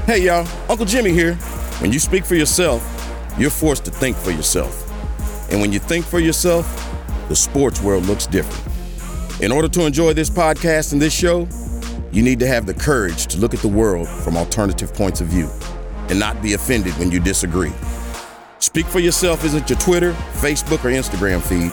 Hey y'all, Uncle Jimmy here. When you speak for yourself, you're forced to think for yourself. And when you think for yourself, the sports world looks different. In order to enjoy this podcast and this show, you need to have the courage to look at the world from alternative points of view and not be offended when you disagree. Speak for yourself isn't your Twitter, Facebook, or Instagram feed.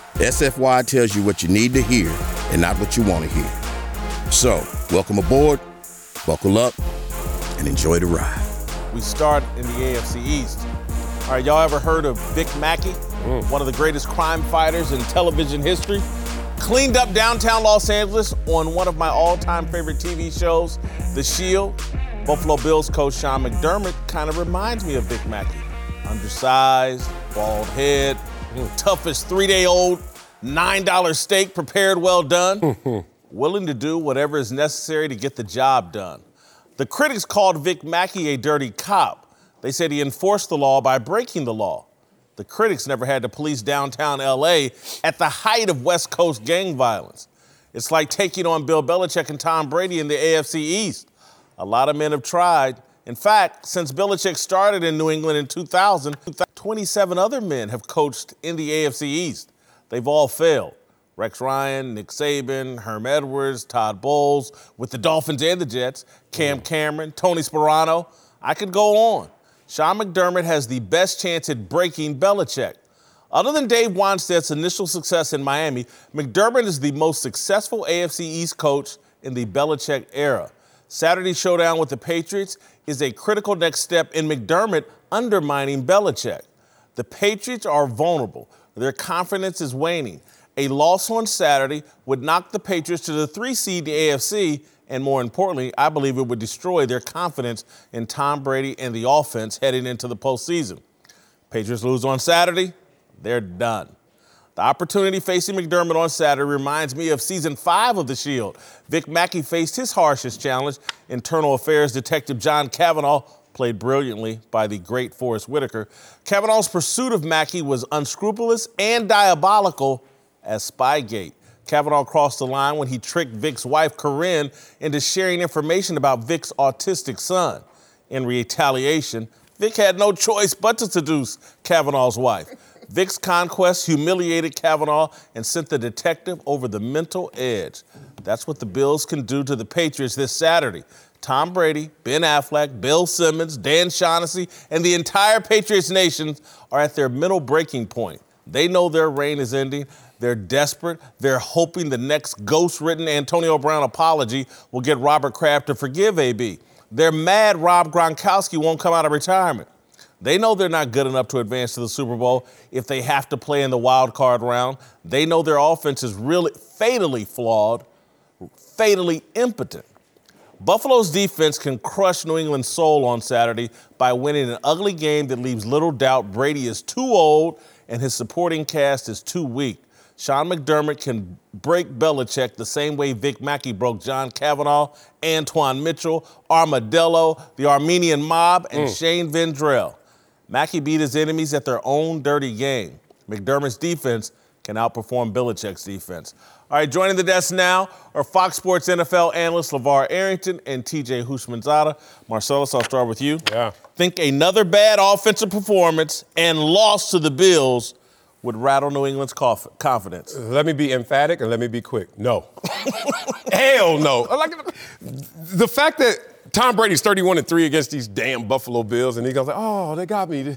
SFY tells you what you need to hear and not what you want to hear. So, welcome aboard, buckle up, and enjoy the ride. We start in the AFC East. All right, y'all ever heard of Vic Mackey? One of the greatest crime fighters in television history. Cleaned up downtown Los Angeles on one of my all-time favorite TV shows, The Shield. Buffalo Bills coach Sean McDermott kind of reminds me of Vic Mackey. Undersized, bald head, toughest 3-day-old, $9 steak prepared well done. Willing to do whatever is necessary to get the job done. The critics called Vic Mackey a dirty cop. They said he enforced the law by breaking the law. The critics never had to police downtown LA at the height of West Coast gang violence. It's like taking on Bill Belichick and Tom Brady in the AFC East. A lot of men have tried. In fact, since Belichick started in New England in 2000, 27 other men have coached in the AFC East. They've all failed. Rex Ryan, Nick Saban, Herm Edwards, Todd Bowles, with the Dolphins and the Jets, Cam Cameron, Tony Sparano. I could go on. Sean McDermott has the best chance at breaking Belichick. Other than Dave Wanstead's initial success in Miami, McDermott is the most successful AFC East coach in the Belichick era. Saturday's showdown with the Patriots is a critical next step in McDermott undermining Belichick. The Patriots are vulnerable. Their confidence is waning. A loss on Saturday would knock the Patriots to the 3 seed in the AFC, and more importantly, I believe it would destroy their confidence in Tom Brady and the offense heading into the postseason. Patriots lose on Saturday, they're done. The opportunity facing McDermott on Saturday reminds me of season 5 of The Shield. Vic Mackey faced his harshest challenge. Internal Affairs Detective John Kavanaugh, played brilliantly by the great Forrest Whitaker. Kavanaugh's pursuit of Mackey was unscrupulous and diabolical as Spygate. Kavanaugh crossed the line when he tricked Vic's wife, Corinne, into sharing information about Vic's autistic son. In retaliation, Vic had no choice but to seduce Kavanaugh's wife. Vic's conquest humiliated Kavanaugh and sent the detective over the mental edge. That's what the Bills can do to the Patriots this Saturday. Tom Brady, Ben Affleck, Bill Simmons, Dan Shaughnessy, and the entire Patriots nation are at their mental breaking point. They know their reign is ending. They're desperate. They're hoping the next ghost-written Antonio Brown apology will get Robert Kraft to forgive AB. They're mad Rob Gronkowski won't come out of retirement. They know they're not good enough to advance to the Super Bowl if they have to play in the wild card round. They know their offense is really fatally flawed, fatally impotent. Buffalo's defense can crush New England's soul on Saturday by winning an ugly game that leaves little doubt Brady is too old and his supporting cast is too weak. Sean McDermott can break Belichick the same way Vic Mackey broke John Kavanaugh, Antoine Mitchell, Armadillo, the Armenian Mob, and Shane Vendrell. Mackey beat his enemies at their own dirty game. McDermott's defense can outperform Belichick's defense. All right, joining the desk now are Fox Sports NFL analyst LeVar Arrington and TJ Houshmandzadeh. Marcellus, I'll start with you. Yeah. Think another bad offensive performance and loss to the Bills would rattle New England's confidence? Let me be emphatic and let me be quick. No. Hell no. The fact that Tom Brady's 31-3 against these damn Buffalo Bills, and he goes, oh, they got me.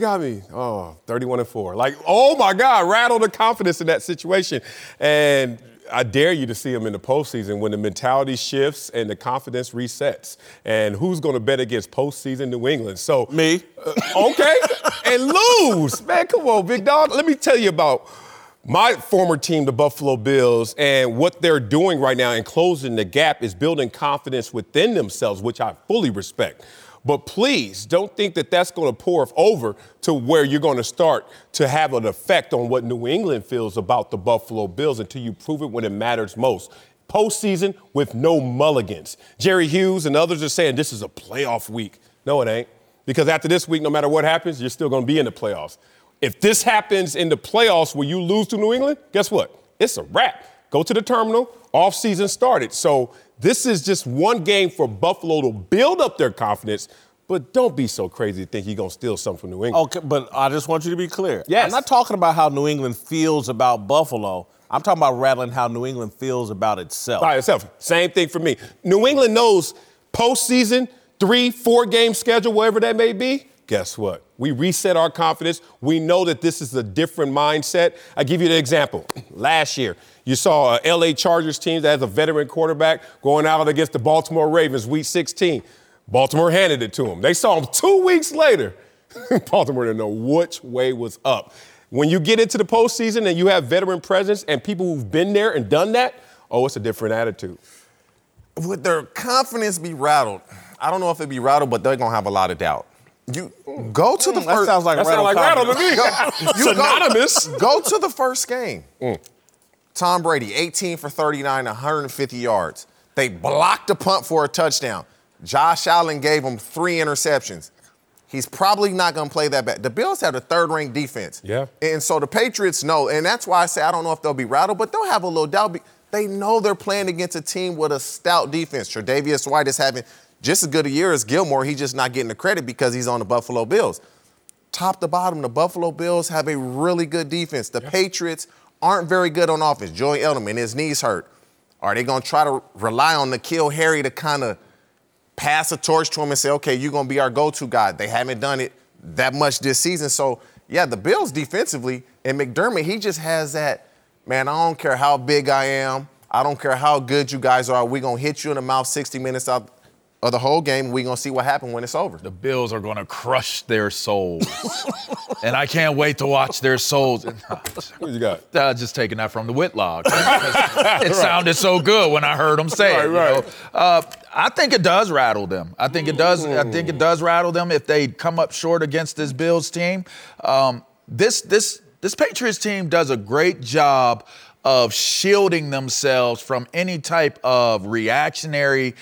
Oh, 31-4. Like, oh, my God, rattle the confidence in that situation. And I dare you to see them in the postseason when the mentality shifts and the confidence resets. And who's going to bet against postseason New England? So me. Okay. And lose. Man, come on, big dog. Let me tell you about my former team, the Buffalo Bills, and what they're doing right now in closing the gap is building confidence within themselves, which I fully respect. But please don't think that that's going to pour over to where you're going to start to have an effect on what New England feels about the Buffalo Bills until you prove it when it matters most. Postseason with no mulligans. Jerry Hughes and others are saying this is a playoff week. No, it ain't. Because after this week, no matter what happens, you're still going to be in the playoffs. If this happens in the playoffs where you lose to New England, guess what? It's a wrap. go to the terminal. Off-season started. So this is just one game for Buffalo to build up their confidence. But don't be so crazy to think you're going to steal something from New England. Okay, but I just want you to be clear. Yes. I'm not talking about how New England feels about Buffalo. I'm talking about rattling how New England feels about itself. By itself. Same thing for me. New England knows postseason, 3-4 game schedule, whatever that may be. Guess what? We reset our confidence. We know that this is a different mindset. I give you the example. Last year, you saw a LA Chargers team that has a veteran quarterback going out against the Baltimore Ravens, week 16. Baltimore handed it to them. They saw him 2 weeks later. Baltimore didn't know which way was up. When you get into the postseason and you have veteran presence and people who've been there and done that, it's a different attitude. Would their confidence be rattled? I don't know if it'd be rattled, but they're going to have a lot of doubt. You go to the That first. sounds like rattle to me. Synonymous. Go to the first game. Tom Brady, 18 for 39, 150 yards. They blocked a punt for a touchdown. Josh Allen gave him 3 interceptions. He's probably not going to play that bad. The Bills have the third-ranked defense. Yeah. And so the Patriots know, and that's why I say I don't know if they'll be rattled, but they'll have a little doubt. They know they're playing against a team with a stout defense. Tre'Davious White is having just as good a year as Gilmore. He's just not getting the credit because he's on the Buffalo Bills. Top to bottom, the Buffalo Bills have a really good defense. The Patriots aren't very good on offense. Joey Edelman, his knee's hurt. Are they going to try to rely on N'Keal Harry to kind of pass a torch to him and say, okay, you're going to be our go-to guy? They haven't done it that much this season. So, yeah, the Bills defensively, and McDermott, he just has that, man, I don't care how big I am. I don't care how good you guys are. We're going to hit you in the mouth 60 minutes out of the whole game. We're going to see what happens when it's over. The Bills are going to crush their souls. And I can't wait to watch their souls. What you got? Just taking that from the Whitlock. It sounded so good when I heard him say it. Right. You know? I think it does rattle them. I think it does rattle them if they come up short against this Bills team. This Patriots team does a great job of shielding themselves from any type of reactionary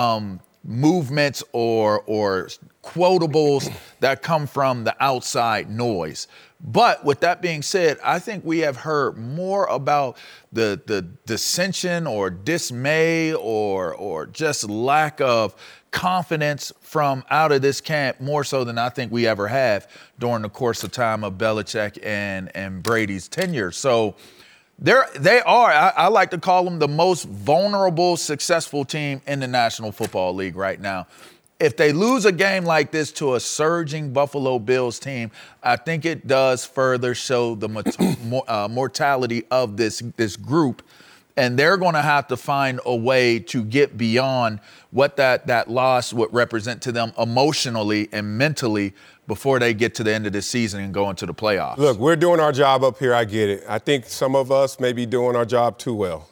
movements or quotables that come from the outside noise. But with that being said, I think we have heard more about the dissension or dismay or just lack of confidence from out of this camp more so than I think we ever have during the course of time of Belichick and Brady's tenure. So they are, I like to call them the most vulnerable, successful team in the National Football League right now. If they lose a game like this to a surging Buffalo Bills team, I think it does further show the mortality of this group. And they're going to have to find a way to get beyond what that loss would represent to them emotionally and mentally before they get to the end of the season and go into the playoffs. Look, we're doing our job up here. I get it. I think some of us may be doing our job too well.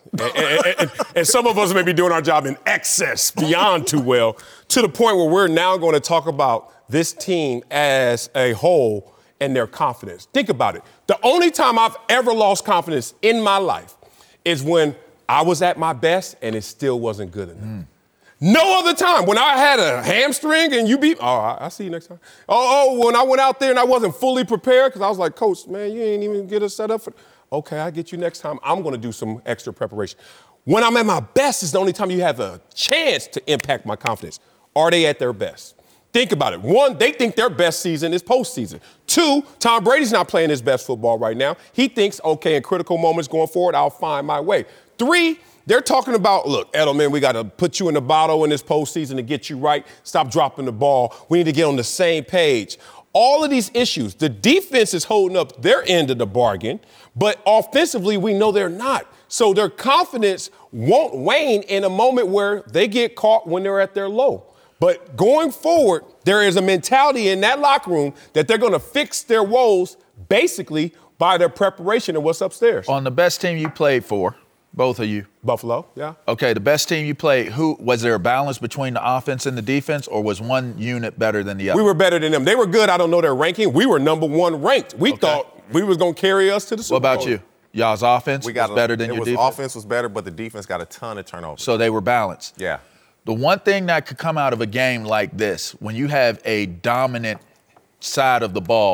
And some of us may be doing our job in excess, beyond too well, to the point where we're now going to talk about this team as a whole and their confidence. Think about it. The only time I've ever lost confidence in my life is when I was at my best and it still wasn't good enough. No other time. When I had a hamstring and you beat, I'll see you next time. When I went out there and I wasn't fully prepared because I was like, Coach, man, you ain't even get us set up for. Okay, I'll get you next time. I'm going to do some extra preparation. When I'm at my best is the only time you have a chance to impact my confidence. Are they at their best? Think about it. 1, they think their best season is postseason. 2, Tom Brady's not playing his best football right now. He thinks, okay, in critical moments going forward, I'll find my way. 3, they're talking about, look, Edelman, we got to put you in the bottle in this postseason to get you right. Stop dropping the ball. We need to get on the same page. All of these issues, the defense is holding up their end of the bargain, but offensively, we know they're not. So their confidence won't wane in a moment where they get caught when they're at their low. But going forward, there is a mentality in that locker room that they're going to fix their woes basically by their preparation and what's upstairs. On the best team you played for, both of you. Buffalo, yeah. Okay, the best team you played, was there a balance between the offense and the defense, or was one unit better than the other? We were better than them. They were good. I don't know their ranking. We were number 1 ranked. We thought we was going to carry us to the Super Bowl. What about you? Y'all's offense was better than your defense? Offense was better, but the defense got a ton of turnovers. So they were balanced. Yeah. The one thing that could come out of a game like this, when you have a dominant side of the ball,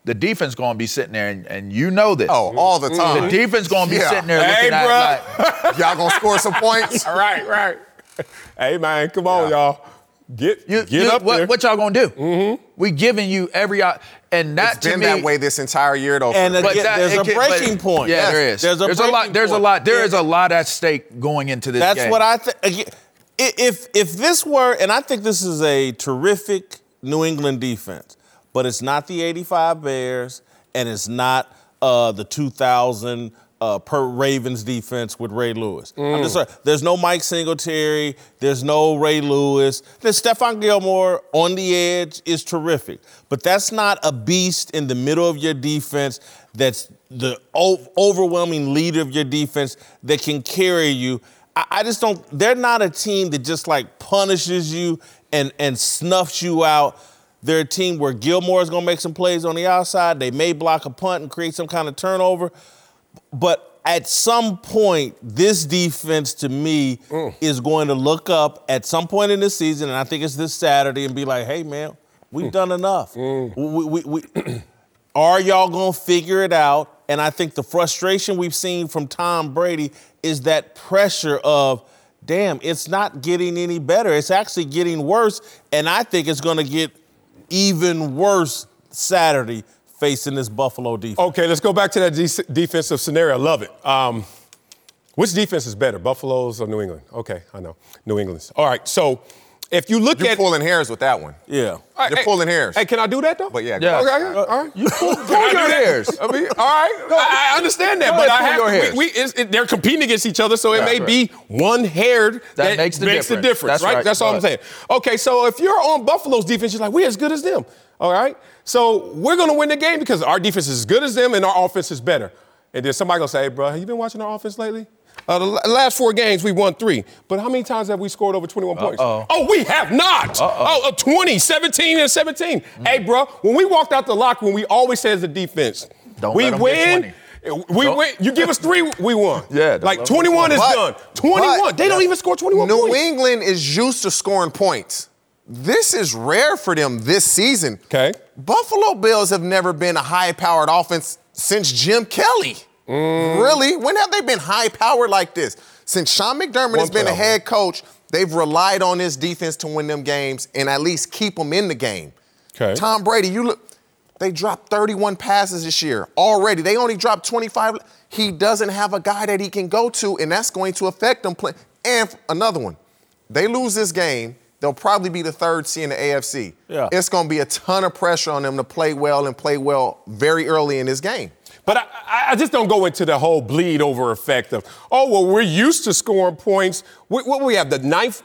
the defense going to be sitting there, and you know this. Oh, all the time. The defense going to be sitting there Hey, looking at like, Y'all gonna score some points? Right. Hey, man, come on, y'all. Get up there. What y'all going to do? Mm-hmm. We giving you every and that It's to been me, that way this entire year, though. And But again, there's a breaking point. Yeah, there is. There's a lot at stake going into this game. That's what I think. If this were, and I think this is a terrific New England defense, but it's not the 85 Bears, and it's not the 2000 Ravens defense with Ray Lewis. I'm just sorry. There's no Mike Singletary. There's no Ray Lewis. There's Stephon Gilmore on the edge is terrific, but that's not a beast in the middle of your defense that's the overwhelming leader of your defense that can carry you. I just don't. They're not a team that just like punishes you and snuffs you out. They're a team where Gilmore is going to make some plays on the outside. They may block a punt and create some kind of turnover. But at some point, this defense, to me, is going to look up at some point in this season, and I think it's this Saturday, and be like, hey, man, we've done enough. Are y'all going to figure it out? And I think the frustration we've seen from Tom Brady is that pressure of, damn, it's not getting any better. It's actually getting worse, and I think it's going to get even worse Saturday facing this Buffalo defense. Okay, let's go back to that defensive scenario. I love it. Which defense is better, Buffalo's or New England? Okay, I know. New England's. All right, so if you look You're at... pulling hairs with that one. Yeah. You're pulling hairs. Hey, can I do that, though? But yeah. Okay, all right. You pull Can I do your that? hairs. I mean, all right. I understand that, Go but ahead, I pull your have hairs. they're competing against each other, so it may be one hair that makes the difference. difference, That's right? right. That's all I'm saying. Okay, so if you're on Buffalo's defense, you're like, we're as good as them, all right? So we're going to win the game because our defense is as good as them and our offense is better. And then somebody going to say, hey, bro, have you been watching our offense lately? The last 4 games, we won 3. But how many times have we scored over 21 points? Oh, we have not. 20, 17, and 17. Hey, bro, when we walked out the locker room, we always said as a defense, Don't we let 'em win. get We win. You give us 3, we won. Yeah, like 21 is done. 21. They don't even score 21 New points. England is used to scoring points. This is rare for them this season. Okay. Buffalo Bills have never been a high-powered offense since Jim Kelly. Really? When have they been high-powered like this? Since Sean McDermott has been a head coach, they've relied on this defense to win them games and at least keep them in the game. Okay. Tom Brady, they dropped 31 passes this year already. They only dropped 25. He doesn't have a guy that he can go to, and that's going to affect them. And another one, they lose this game, they'll probably be the 3rd seed in the AFC. Yeah. It's going to be a ton of pressure on them to play well and play well very early in this game. But I just don't go into the whole bleed over effect of, we're used to scoring points. What we have, the ninth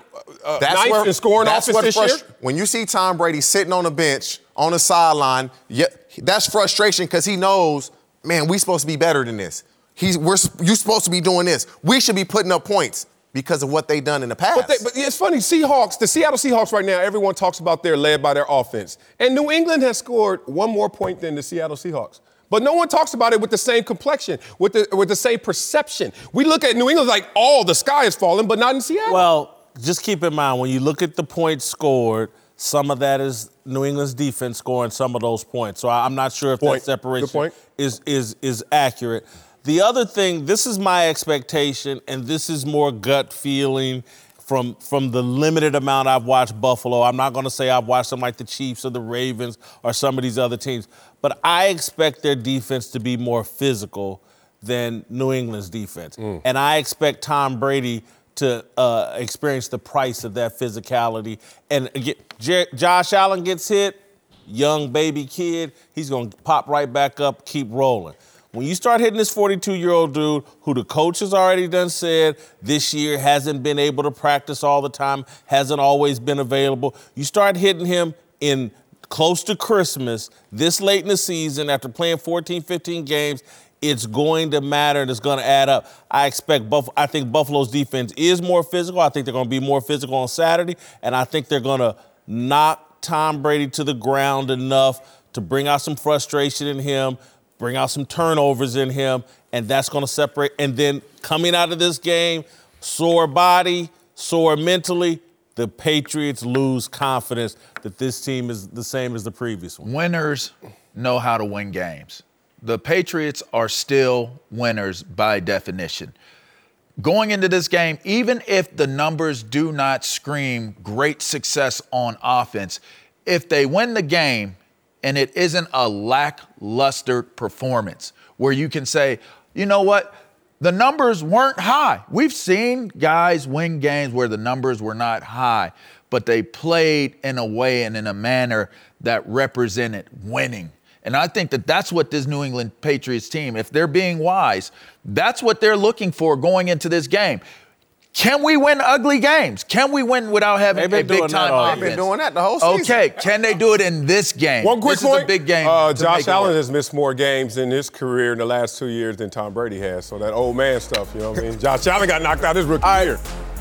in scoring offense this year? When you see Tom Brady sitting on the bench, on the sideline, that's frustration because he knows, man, we're supposed to be better than this. You're supposed to be doing this. We should be putting up points because of what they've done in the past. But it's funny, the Seattle Seahawks right now, everyone talks about they're led by their offense. And New England has scored 1 more point than the Seattle Seahawks. But no one talks about it with the same complexion, with the same perception. We look at New England like, the sky is falling, but not in Seattle. Well, just keep in mind, when you look at the points scored, some of that is New England's defense scoring some of those points. So I'm not sure if that separation is accurate. The other thing, this is my expectation, and this is more gut feeling from the limited amount I've watched Buffalo. I'm not going to say I've watched them like the Chiefs or the Ravens or some of these other teams, but I expect their defense to be more physical than New England's defense. And I expect Tom Brady to experience the price of that physicality. And Josh Allen gets hit, young baby kid, he's going to pop right back up, keep rolling. When you start hitting this 42-year-old dude who the coach has already done said this year hasn't been able to practice all the time, hasn't always been available, you start hitting him in close to Christmas, this late in the season, after playing 14, 15 games, it's going to matter and it's going to add up. I think Buffalo's defense is more physical. I think they're going to be more physical on Saturday, and I think they're going to knock Tom Brady to the ground enough to bring out some frustration in him, bring out some turnovers in him, and that's going to separate. And then coming out of this game, sore body, sore mentally, the Patriots lose confidence that this team is the same as the previous one. Winners know how to win games. The Patriots are still winners by definition. Going into this game, even if the numbers do not scream great success on offense, if they win the game and it isn't a lackluster performance where you can say, you know what, the numbers weren't high. We've seen guys win games where the numbers were not high, but they played in a way and in a manner that represented winning. And I think that that's what this New England Patriots team, if they're being wise, that's what they're looking for going into this game. Can we win ugly games? Can we win without having a big-time offense? They've been doing that the whole season. Okay, can they do it in this game? One quick this point. Is a big game. Josh Allen has missed more games in his career in the last 2 years than Tom Brady has. So that old man stuff, you know what I mean? Josh Allen got knocked out his rookie year.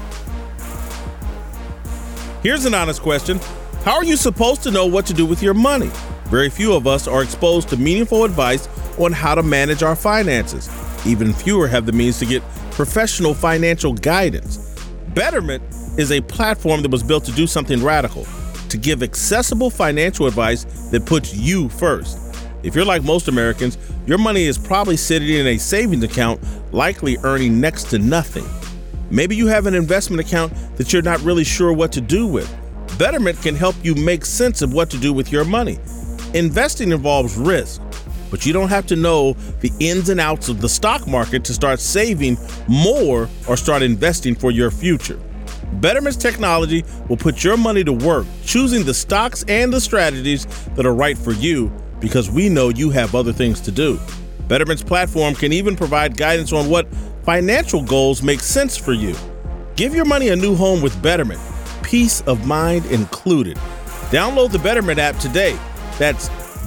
Here's an honest question. How are you supposed to know what to do with your money? Very few of us are exposed to meaningful advice on how to manage our finances. Even fewer have the means to get professional financial guidance. Betterment is a platform that was built to do something radical, to give accessible financial advice that puts you first. If you're like most Americans, your money is probably sitting in a savings account, likely earning next to nothing. Maybe you have an investment account that you're not really sure what to do with. Betterment can help you make sense of what to do with your money. Investing involves risk, but you don't have to know the ins and outs of the stock market to start saving more or start investing for your future. Betterment's technology will put your money to work, choosing the stocks and the strategies that are right for you, because we know you have other things to do. Betterment's platform can even provide guidance on what financial goals make sense for you. Give your money a new home with Betterment, peace of mind included. Download the Betterment app today. That's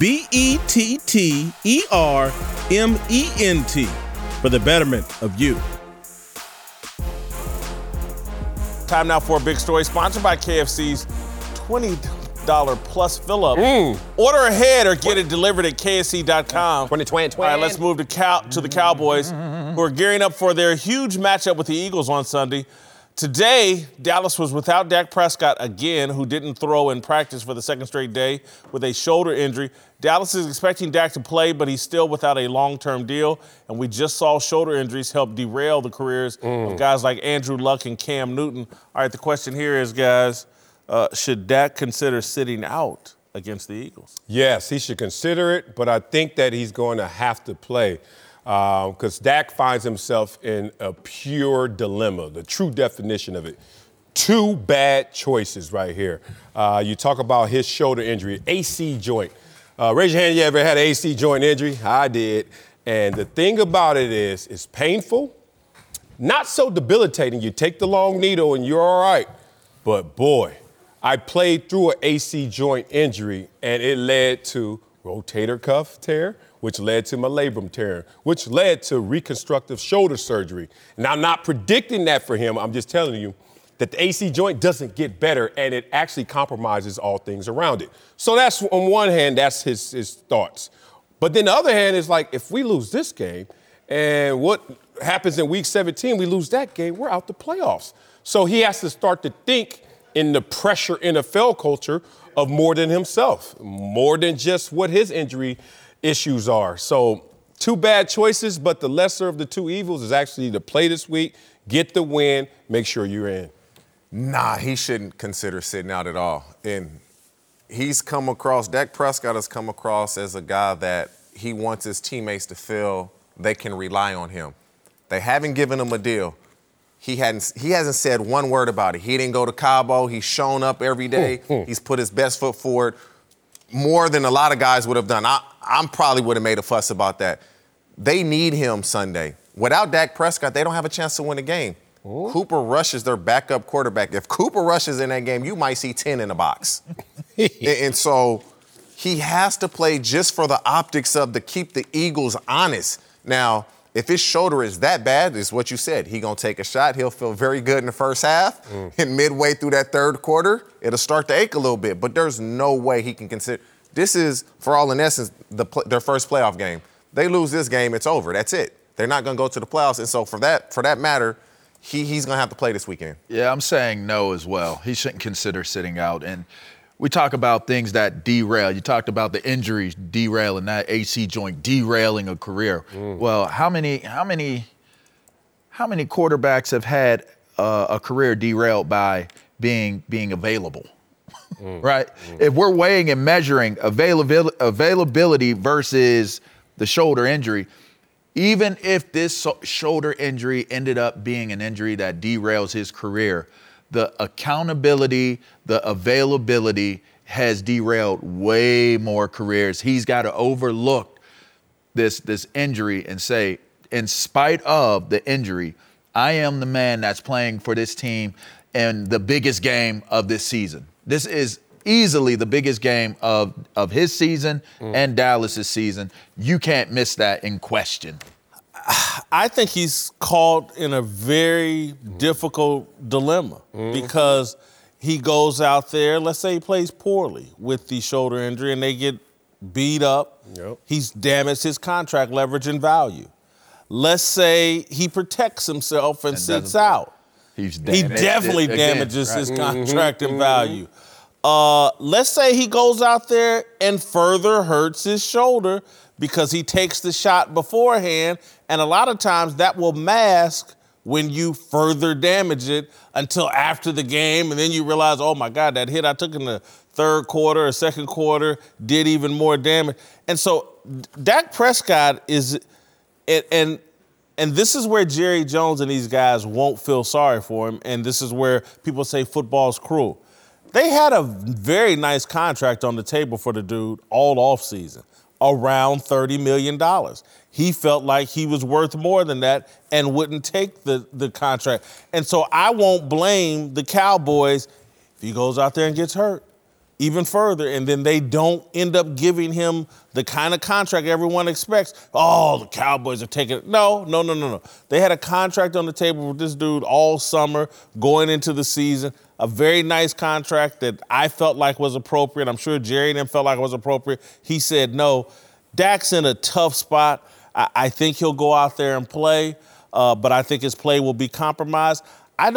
BETTERMENT for the betterment of you. Time now for a big story sponsored by KFC's $20 plus fill-up. Order ahead or get it delivered at KFC.com. 2020. All right, let's move to the Cowboys, who are gearing up for their huge matchup with the Eagles on Sunday. Today, Dallas was without Dak Prescott again, who didn't throw in practice for the second straight day with a shoulder injury. Dallas is expecting Dak to play, but he's still without a long-term deal. And we just saw shoulder injuries help derail the careers of guys like Andrew Luck and Cam Newton. All right, the question here is, guys, should Dak consider sitting out against the Eagles? Yes, he should consider it, but I think that he's going to have to play. Because Dak finds himself in a pure dilemma, the true definition of it. Two bad choices right here. You talk about his shoulder injury, AC joint. Raise your hand, you ever had an AC joint injury? I did. And the thing about it is, it's painful, not so debilitating. You take the long needle and you're all right. But boy, I played through an AC joint injury and it led to rotator cuff tear, which led to my labrum tear, which led to reconstructive shoulder surgery. And I'm not predicting that for him. I'm just telling you that the AC joint doesn't get better, and it actually compromises all things around it. So that's, on one hand, that's his thoughts. But then the other hand is like, if we lose this game, and what happens in week 17, we lose that game, we're out the playoffs. So he has to start to think in the pressure NFL culture of more than himself, more than just what his injury issues are. So two bad choices, but the lesser of the two evils is actually to play this week, get the win, make sure you're in. Nah, he shouldn't consider sitting out at all. And Dak Prescott has come across as a guy that he wants his teammates to feel they can rely on him. They haven't given him a deal. He hasn't said one word about it. He didn't go to Cabo. He's shown up every day. He's put his best foot forward, more than a lot of guys would have done. I probably would have made a fuss about that. They need him Sunday. Without Dak Prescott, they don't have a chance to win a game. Ooh. Cooper Rush is their backup quarterback. If Cooper Rush is in that game, you might see 10 in the box. and so he has to play just for the optics of to keep the Eagles honest. Now, if his shoulder is that bad, is what you said, he's going to take a shot. He'll feel very good in the first half. And midway through that third quarter, it'll start to ache a little bit. But there's no way he can consider. This is, for all in essence, their first playoff game. They lose this game, it's over. That's it. They're not going to go to the playoffs. And so for that matter, he's going to have to play this weekend. Yeah, I'm saying no as well. He shouldn't consider sitting out. And we talk about things that derail. You talked about the injuries derailing, that AC joint derailing a career. Well, how many quarterbacks have had a career derailed by being available? Right? If we're weighing and measuring availability versus the shoulder injury, even if this shoulder injury ended up being an injury that derails his career, the accountability, the availability has derailed way more careers. He's got to overlook this injury and say, in spite of the injury, I am the man that's playing for this team in the biggest game of this season. This is easily the biggest game of his season and Dallas's season. You can't miss that in question. I think he's caught in a very difficult dilemma because he goes out there, let's say he plays poorly with the shoulder injury and they get beat up. Yep. He's damaged his contract leverage and value. Let's say he protects himself and sits out. He definitely damages his contract and value. Let's say he goes out there and further hurts his shoulder because he takes the shot beforehand, and a lot of times that will mask when you further damage it until after the game, and then you realize, oh my God, that hit I took in the third quarter or second quarter did even more damage. And so Dak Prescott is, and this is where Jerry Jones and these guys won't feel sorry for him, and this is where people say football's cruel. They had a very nice contract on the table for the dude all offseason, around $30 million. He felt like he was worth more than that and wouldn't take the contract. And so I won't blame the Cowboys if he goes out there and gets hurt even further, and then they don't end up giving him the kind of contract everyone expects. Oh, the Cowboys are taking it. No. They had a contract on the table with this dude all summer going into the season, a very nice contract that I felt like was appropriate. I'm sure Jerry and them felt like it was appropriate. He said no. Dak's in a tough spot. I think he'll go out there and play, but I think his play will be compromised.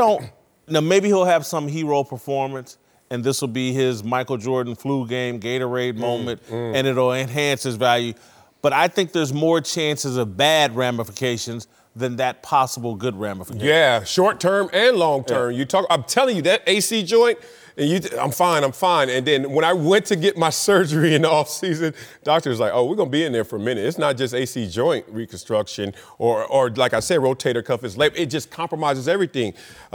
Maybe he'll have some hero performance, and this will be his Michael Jordan flu game, Gatorade moment, and it'll enhance his value. But I think there's more chances of bad ramifications than that possible good ramification. Yeah, short term and long term. Yeah. I'm telling you, that AC joint, and I'm fine. And then when I went to get my surgery in the offseason, doctor was like, oh, we're going to be in there for a minute. It's not just AC joint reconstruction or like I said, rotator cuff is late. It just compromises everything.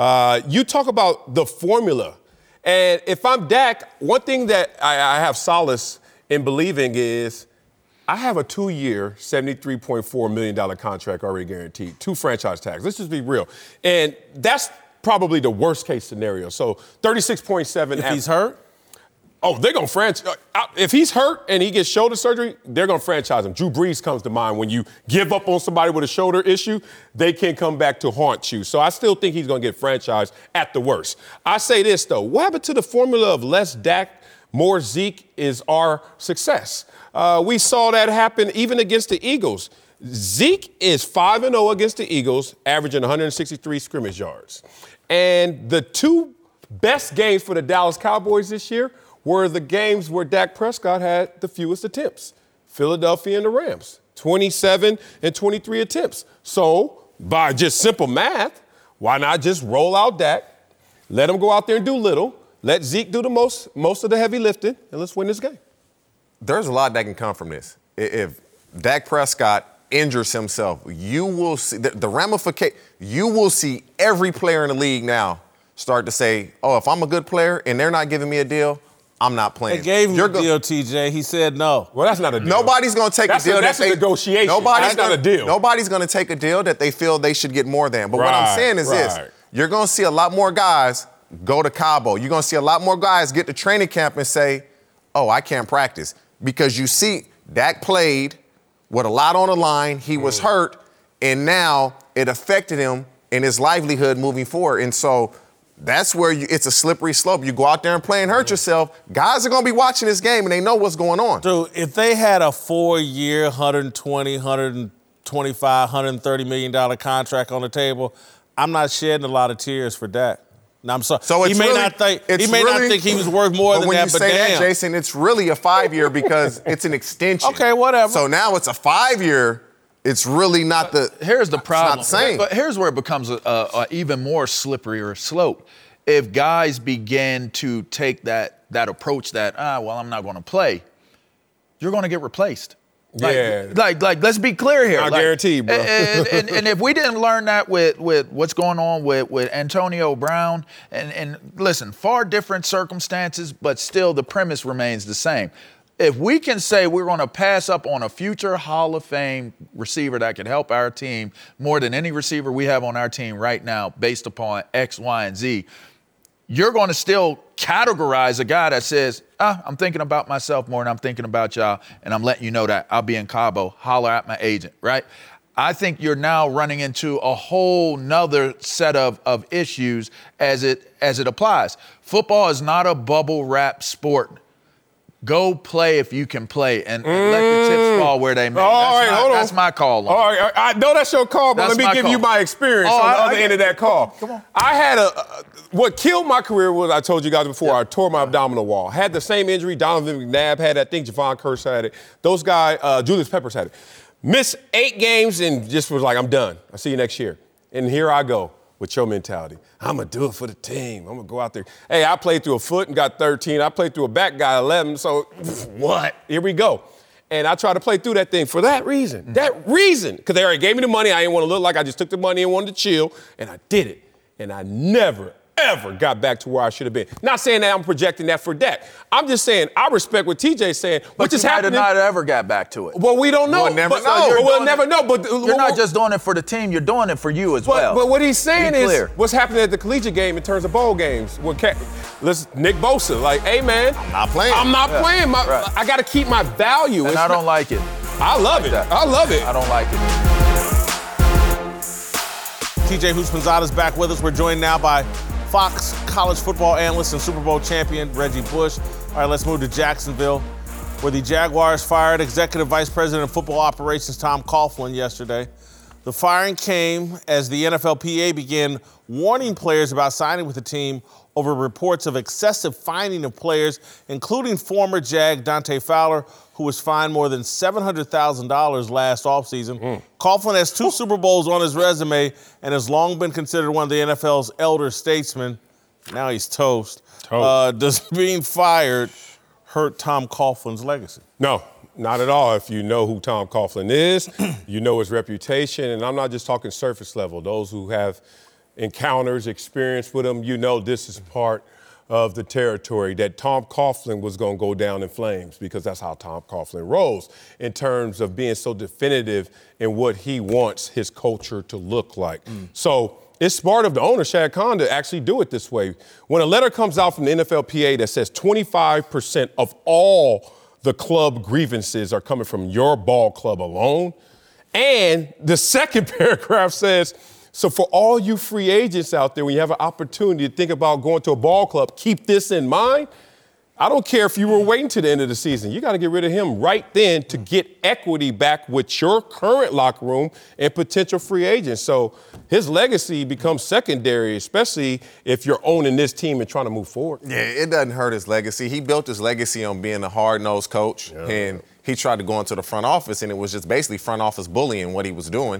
You talk about the formula. And if I'm Dak, one thing that I have solace in believing is I have a 2-year, $73.4 million contract already guaranteed, 2 franchise tags. Let's just be real. And that's probably the worst case scenario. So 36.7. If he's hurt? Oh, they're going to franchise. If he's hurt and he gets shoulder surgery, they're going to franchise him. Drew Brees comes to mind. When you give up on somebody with a shoulder issue, they can come back to haunt you. So I still think he's going to get franchised at the worst. I say this, though. What happened to the formula of less Dak, more Zeke is our success? We saw that happen even against the Eagles. Zeke is 5-0 against the Eagles, averaging 163 scrimmage yards. And the 2 best games for the Dallas Cowboys this year were the games where Dak Prescott had the fewest attempts. Philadelphia and the Rams, 27 and 23 attempts. So by just simple math, why not just roll out Dak, let him go out there and do little, let Zeke do the most of the heavy lifting, and let's win this game. There's a lot that can come from this. If Dak Prescott injures himself, you will see the ramification. You will see every player in the league now start to say, oh, if I'm a good player and they're not giving me a deal, I'm not playing. They gave him a deal, TJ. He said no. Well, that's not a deal. Nobody's going to take a deal. That's a negotiation. That's not a deal. Nobody's going to take a deal that they feel they should get more than. But what I'm saying is this. You're going to see a lot more guys go to Cabo. You're going to see a lot more guys get to training camp and say, oh, I can't practice. Because you see, Dak played with a lot on the line. He was hurt, and now it affected him in his livelihood moving forward. And so that's where it's a slippery slope. You go out there and play and hurt yourself. Guys are going to be watching this game, and they know what's going on. Dude, if they had a 4-year, $120, $125, $130 million contract on the table, I'm not shedding a lot of tears for Dak. No, I'm sorry. So he may not think he was worth more than when that. you But say damn, that, Jason, it's really a 5-year because it's an extension. Okay, whatever. So now it's a 5-year. It's really not the. Here's the problem. It's not the same. But here's where it becomes a even more slipperier slope. If guys begin to take that approach that I'm not going to play, you're going to get replaced. Like, let's be clear here. I guarantee, bro. and if we didn't learn that with what's going on with Antonio Brown, and listen, far different circumstances, but still the premise remains the same. If we can say we're going to pass up on a future Hall of Fame receiver that could help our team more than any receiver we have on our team right now based upon X, Y, and Z, you're going to still categorize a guy that says, I'm thinking about myself more than I'm thinking about y'all, and I'm letting you know that I'll be in Cabo, holler at my agent, right? I think you're now running into a whole nother set of issues as it applies. Football is not a bubble wrap sport. Go play if you can play and let the chips fall where they may. That's my call. All right, I know that's your call, but let me give you my experience on the other end of that call. Come on. I had what killed my career was, I told you guys before, I tore my abdominal wall. Had the same injury. Donovan McNabb had it. I think Javon Curse had it. Those guys, Julius Peppers had it. Missed 8 games and just was like, I'm done. I'll see you next year. And here I go with your mentality. I'm going to do it for the team. I'm going to go out there. Hey, I played through a foot and got 13. I played through a back, got 11. So what? Here we go. And I tried to play through that thing for that reason. Mm-hmm. That reason. Because they already gave me the money. I didn't want to look like I just took the money and wanted to chill. And I did it. And I never, ever got back to where I should have been. Not saying that I'm projecting that for Dak. I'm just saying I respect what TJ's saying. But which is you might happening. have not ever got back to it. Well, we don't know. We'll never know. We'll never know. But you're not just doing it for the team. You're doing it for you as well. But what he's saying is clear. what's happening at the collegiate game in terms of bowl games. Listen, Nick Bosa, like, hey, man. I'm not playing. I'm not playing. Right. I got to keep my value. And I don't like it. I love it. I love it. I don't like it. TJ Houshmandzadeh is back with us. We're joined now by Fox college football analyst and Super Bowl champion Reggie Bush. All right, let's move to Jacksonville, where the Jaguars fired Executive Vice President of Football Operations Tom Coughlin yesterday. The firing came as the NFLPA began warning players about signing with the team over reports of excessive fining of players, including former Jag Dante Fowler, who was fined more than $700,000 last offseason. Coughlin has 2 Super Bowls on his resume and has long been considered one of the NFL's elder statesmen. Now he's toast. Does being fired hurt Tom Coughlin's legacy? No, not at all. If you know who Tom Coughlin is, you know his reputation. And I'm not just talking surface level. Those who have encounters, experience with him, you know this is part of the territory that Tom Coughlin was going to go down in flames, because that's how Tom Coughlin rolls in terms of being so definitive in what he wants his culture to look like. So it's smart of the owner, Shad Khan, to actually do it this way. When a letter comes out from the NFLPA that says 25% of all the club grievances are coming from your ball club alone, and the second paragraph says, so for all you free agents out there, when you have an opportunity to think about going to a ball club, keep this in mind. I don't care if you were waiting to the end of the season. You got to get rid of him right then to get equity back with your current locker room and potential free agents. So his legacy becomes secondary, especially if you're owning this team and trying to move forward. Yeah, it doesn't hurt his legacy. He built his legacy on being a hard-nosed coach, and he tried to go into the front office, and it was just basically front office bullying what he was doing.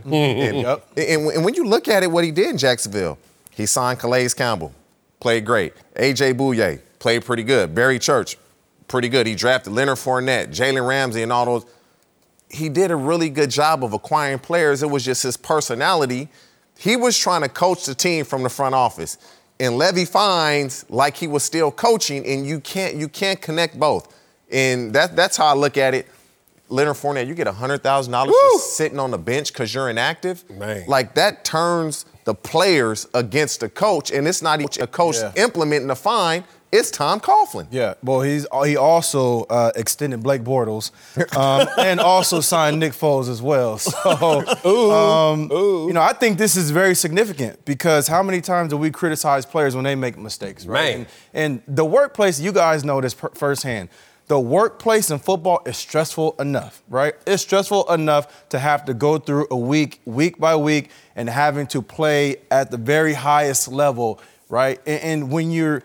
And when you look at it, what he did in Jacksonville, he signed Calais Campbell, played great. A.J. Bouye played pretty good. Barry Church, pretty good. He drafted Leonard Fournette, Jalen Ramsey, and all those. He did a really good job of acquiring players. It was just his personality. He was trying to coach the team from the front office. And Levy finds like he was still coaching, and you can't connect both. And that's how I look at it. Leonard Fournette, you get $100,000 for sitting on the bench because you're inactive. Man. Like, that turns the players against the coach, and it's not even a coach implementing the fine. It's Tom Coughlin. Yeah, well, he also extended Blake Bortles and also signed Nick Foles as well. So, you know, I think this is very significant because how many times do we criticize players when they make mistakes, right? Man. And the workplace, you guys know this firsthand. The workplace in football is stressful enough, right? It's stressful enough to have to go through a week by week, and having to play at the very highest level right? And when you're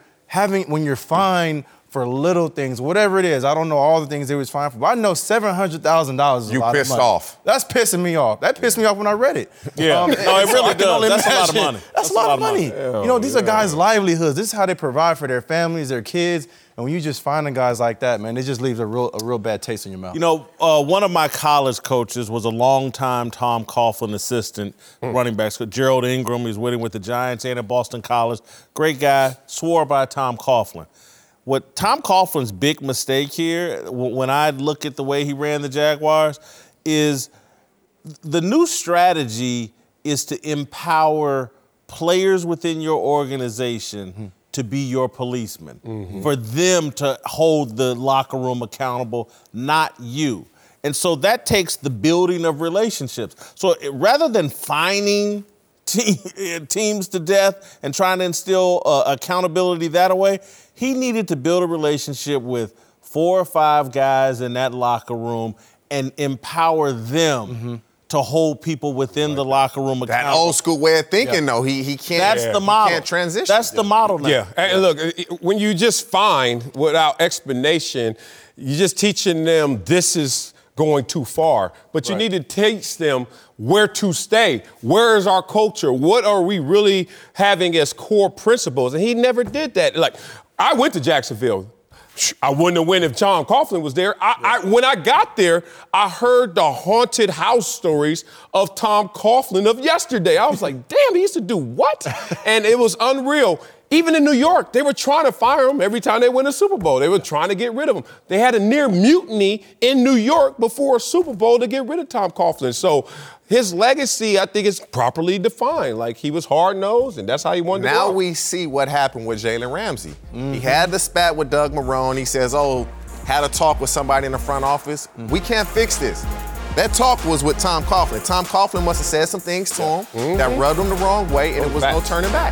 fined for little things, whatever it is, I don't know all the things they was fined for, but I know $700,000 is a lot of money. You pissed off. That's pissing me off. That pissed me off when I read it. Yeah, no, it really does. That's a lot of money. That's a lot of money. These are guys' livelihoods. This is how they provide for their families, their kids. And when you just finding guys like that, man, it just leaves a real bad taste in your mouth. You know, one of my college coaches was a longtime Tom Coughlin assistant, running backs. Gerald Ingram, he's with him with the Giants and at Boston College. Great guy, swore by Tom Coughlin. What Tom Coughlin's big mistake here, when I look at the way he ran the Jaguars, is the new strategy is to empower players within your organization to be your policemen, for them to hold the locker room accountable, not you. And so that takes the building of relationships. So rather than fining teams to death and trying to instill accountability that way, he needed to build a relationship with 4 or 5 guys in that locker room and empower them to hold people within the locker room accountable. That old school way of thinking, though, he can't. That's the model. He can't transition. That's the model now. Yeah, and look, when you just fine without explanation, you're just teaching them this is going too far. But you need to teach them where to stay. Where is our culture? What are we really having as core principles? And he never did that. Like, I went to Jacksonville. I wouldn't have went if Tom Coughlin was there. When I got there, I heard the haunted house stories of Tom Coughlin of yesterday. I was like, damn, he used to do what? And it was unreal. Even in New York, they were trying to fire him every time they win a Super Bowl. They were trying to get rid of him. They had a near mutiny in New York before a Super Bowl to get rid of Tom Coughlin. So his legacy, I think, is properly defined. Like, he was hard-nosed, and that's how he wanted to Now go. we see what happened with Jalen Ramsey. He had the spat with Doug Marrone. He says, had a talk with somebody in the front office. We can't fix this. That talk was with Tom Coughlin. Tom Coughlin must have said some things to him that rubbed him the wrong way, and it was no turning back.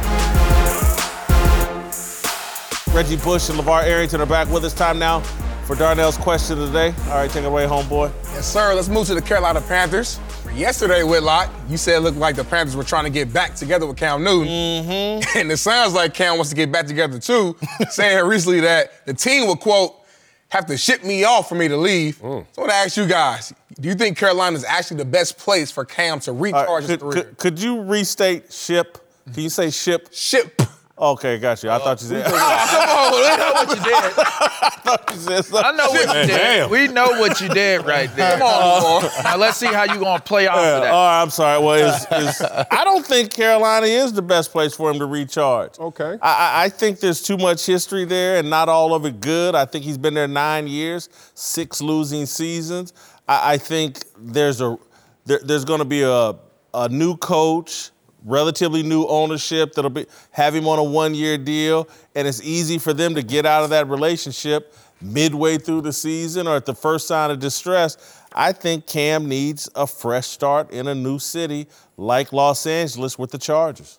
Reggie Bush and LeVar Arrington are back with us. Time now for Darnell's question of the day. All right, take it away, homeboy. Yes, sir. Let's move to the Carolina Panthers. Yesterday, Whitlock, you said it looked like the Panthers were trying to get back together with Cam Newton. And it sounds like Cam wants to get back together too, saying recently that the team would, quote, have to ship me off for me to leave. So I want to ask you guys, do you think Carolina is actually the best place for Cam to recharge his career? Could you restate ship? Can you say ship? Ship. Okay, got you. I thought you said. I know what you did. I thought you said something. I know what you did. Damn. We know what you did right there. Come on, LeVar. Now let's see how you gonna play off of that. All right, I'm sorry. Well, I don't think Carolina is the best place for him to recharge. Okay. I think there's too much history there and not all of it good. I think he's been there 9 years, 6 losing seasons. I think there's going to be a new coach, relatively new ownership that'll have him on a 1-year deal, and it's easy for them to get out of that relationship midway through the season or at the first sign of distress. I think Cam needs a fresh start in a new city like Los Angeles with the Chargers.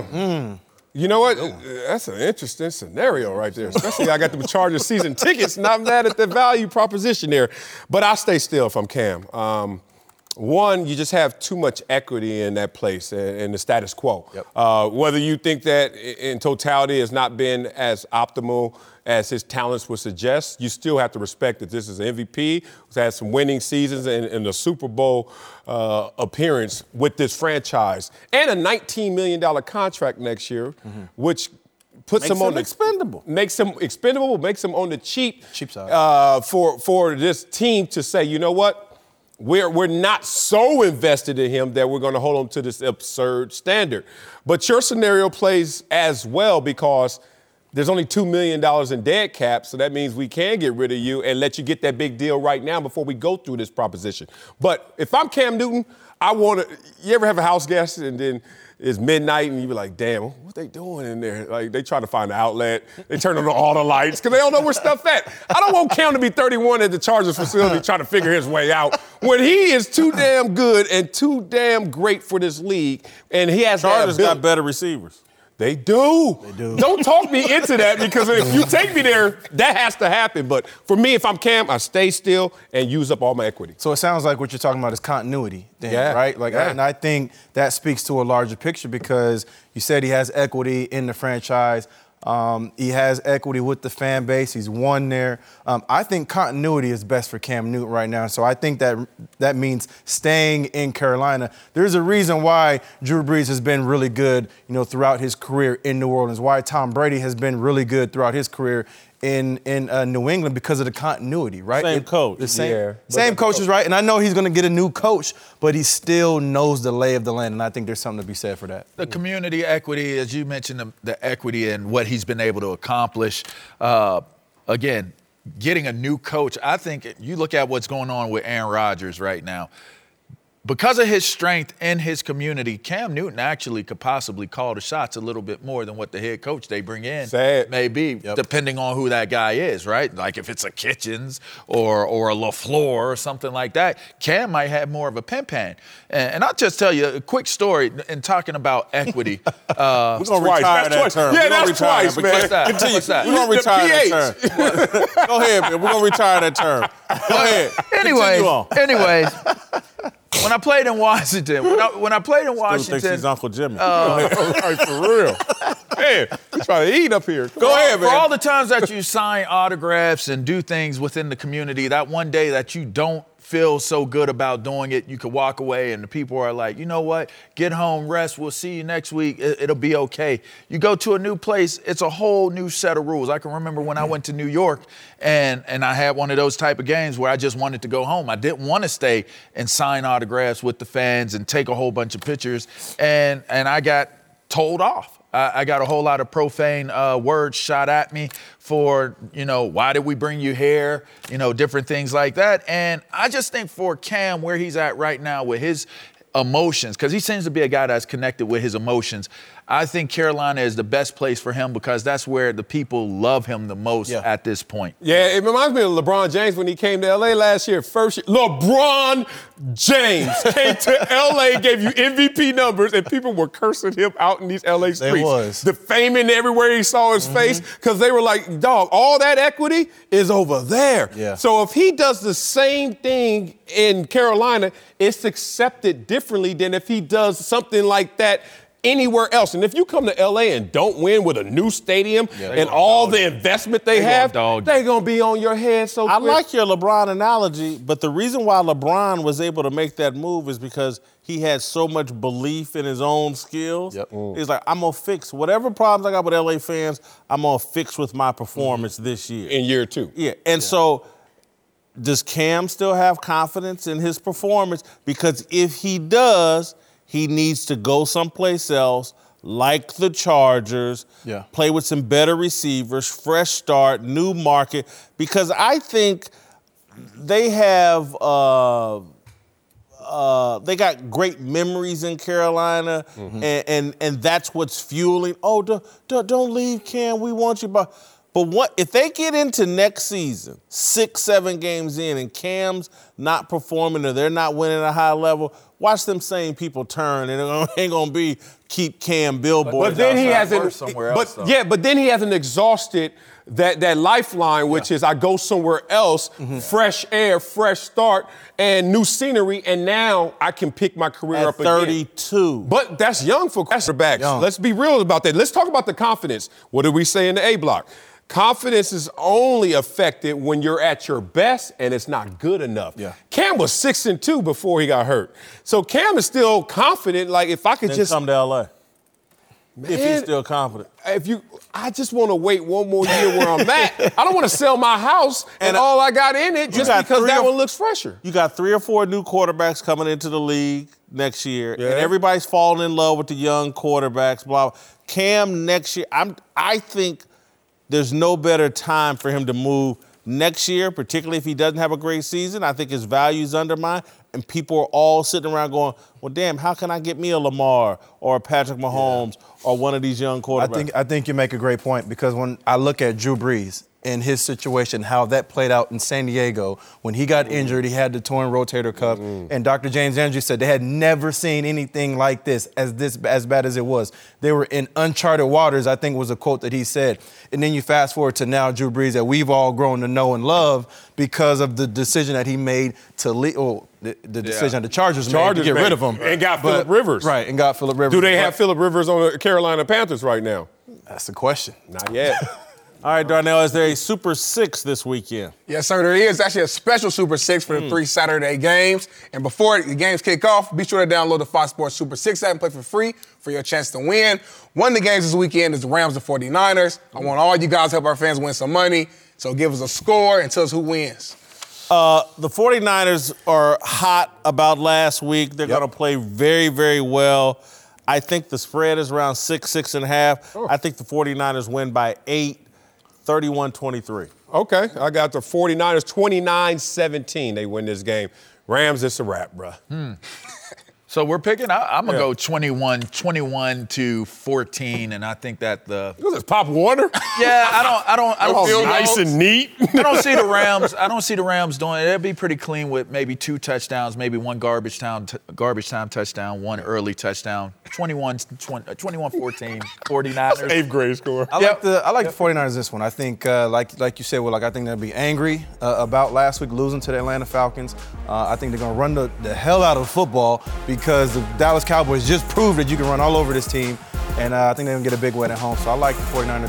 You know what? That's an interesting scenario right there. Especially I got the Chargers season tickets, not mad at the value proposition there. But I'll stay still if I'm Cam. One, you just have too much equity in that place and the status quo. Whether you think that in totality has not been as optimal as his talents would suggest, you still have to respect that this is an MVP who's had some winning seasons and a Super Bowl appearance with this franchise. And a $19 million contract next year, which puts him on the expendable. Makes him expendable, makes him on the cheap side. For this team to say, you know what? We're not so invested in him that we're going to hold him to this absurd standard. But your scenario plays as well because there's only $2 million in dead cap, so that means we can get rid of you and let you get that big deal right now before we go through this proposition. But if I'm Cam Newton, I want to – you ever have a house guest and then it's midnight and you be like, damn, what they doing in there? Like, they try to find an outlet. They turn on all the lights because they don't know where stuff at. I don't want Cam to be 31 at the Chargers facility trying to figure his way out when he is too damn good and too damn great for this league. And he has Chargers got better receivers. They do. Don't talk me into that because if you take me there, that has to happen. But for me, if I'm Cam, I stay still and use up all my equity. So it sounds like what you're talking about is continuity, then, Yeah. right? Yeah. And I think that speaks to a larger picture because you said he has equity in the franchise. He has equity with the fan base. He's won there. I think continuity is best for Cam Newton right now. So I think that means staying in Carolina. There's a reason why Drew Brees has been really good, throughout his career in New Orleans. Why Tom Brady has been really good throughout his career in New England because of the continuity, right? Same coach. Yeah. Same coach is right. And I know he's going to get a new coach, but he still knows the lay of the land, and I think there's something to be said for that. The community equity, as you mentioned, the equity and what he's been able to accomplish. Again, getting a new coach, I think you look at what's going on with Aaron Rodgers right now. Because of his strength in his community, Cam Newton actually could possibly call the shots a little bit more than what the head coach they bring in may be, depending on who that guy is, right? Like if it's a Kitchens or a LaFleur or something like that, Cam might have more of a pen. And I'll just tell you a quick story in talking about equity. We're going to retire that term. Yeah, that's twice, man. What's that? Continue. What's that? We're going to retire that term. Go ahead, man. We're going to retire that term. Go ahead. Anyways, when I played in Washington, Still thinks he's Uncle Jimmy. Right, for real. Man, you trying to eat up here. Go ahead, man. For all the times that you sign autographs and do things within the community, that one day that you don't feel so good about doing it, you could walk away and the people are like, you know what, get home, rest, we'll see you next week, it'll be okay. You go to a new place, it's a whole new set of rules. I can remember when I went to New York and I had one of those type of games where I just wanted to go home. I didn't want to stay and sign autographs with the fans and take a whole bunch of pictures, and I got told off. I got a whole lot of profane words shot at me for, why did we bring you here? Different things like that. And I just think for Cam, where he's at right now with his emotions, because he seems to be a guy that's connected with his emotions, I think Carolina is the best place for him because that's where the people love him the most at this point. Yeah, it reminds me of LeBron James when he came to L.A. last year. LeBron James came to L.A., gave you MVP numbers, and people were cursing him out in these L.A. streets. They was. The famine everywhere he saw his face because they were like, dog, all that equity is over there. Yeah. So if he does the same thing in Carolina, it's accepted differently than if he does something like that anywhere else. And if you come to L.A. and don't win with a new stadium and all the investment they have, they're going to be on your head so quick. I like your LeBron analogy, but the reason why LeBron was able to make that move is because he had so much belief in his own skills. He's like, I'm going to fix whatever problems I got with L.A. fans, I'm going to fix with my performance this year. In year two. Yeah, and so does Cam still have confidence in his performance? Because if he does, he needs to go someplace else, like the Chargers, play with some better receivers, fresh start, new market, because I think they have they got great memories in Carolina, and that's what's fueling. Oh, don't leave, Cam. We want you. But what if they get into next season, 6-7 games in, and Cam's not performing or they're not winning at a high level? Watch them same people turn, and it ain't gonna be keep Cam billboard. But then he hasn't. But then he hasn't exhausted that lifeline, which is I go somewhere else, fresh air, fresh start, and new scenery, and now I can pick my career up again. 32. But that's young for quarterbacks. Let's be real about that. Let's talk about the confidence. What did we say in the A block? Confidence is only affected when you're at your best and it's not good enough. Cam was 6-2 before he got hurt. So Cam is still confident. Like, if I could Then just come to L.A. Man, if he's still confident. I just want to wait one more year where I'm at. I don't want to sell my house and all I got in it just because that one looks fresher. You got 3 or 4 new quarterbacks coming into the league next year, and everybody's falling in love with the young quarterbacks. Blah. Cam next year, I think there's no better time for him to move next year, particularly if he doesn't have a great season. I think his value's undermined. and people are all sitting around going, well, damn, how can I get me a Lamar or a Patrick Mahomes or one of these young quarterbacks? I think you make a great point because when I look at Drew Brees and his situation, how that played out in San Diego, when he got injured, he had the torn rotator cuff, and Dr. James Andrews said they had never seen anything like this as bad as it was. They were in uncharted waters, I think was a quote that he said. And then you fast forward to now Drew Brees that we've all grown to know and love because of the decision that he made to leave. The decision the Chargers made to get rid of him. And got Phillip Rivers. Right, and got Phillip Rivers. Do they have Phillip Rivers on the Carolina Panthers right now? That's the question. Not yet. All right, Darnell, is there a Super 6 this weekend? Yes, sir, there is. Actually a special Super 6 for the 3 Saturday games. And before the games kick off, be sure to download the Fox Sports Super 6 app and play for free for your chance to win. One of the games this weekend is the Rams and 49ers. I want all you guys to help our fans win some money. So give us a score and tell us who wins. The 49ers are hot about last week. They're going to play very, very well. I think the spread is around 6.5. I think the 49ers win by 8. 31-23. Okay, I got the 49ers 29-17. They win this game. Rams, it's a wrap, bro. So we're picking. I'm gonna go 21-14, and I think that Because it's Pop Warner. Yeah, I don't feel nice and neat. I don't see the Rams. I don't see the Rams doing it. It'll be pretty clean with maybe 2 touchdowns, maybe 1 garbage time touchdown, 1 early touchdown. 21-14, 49ers. 8th grade score. I like the 49ers this one. I think, like you said, I think they'll be angry about last week losing to the Atlanta Falcons. I think they're going to run the hell out of football because the Dallas Cowboys just proved that you can run all over this team. And I think they're going to get a big win at home. So I like the 49ers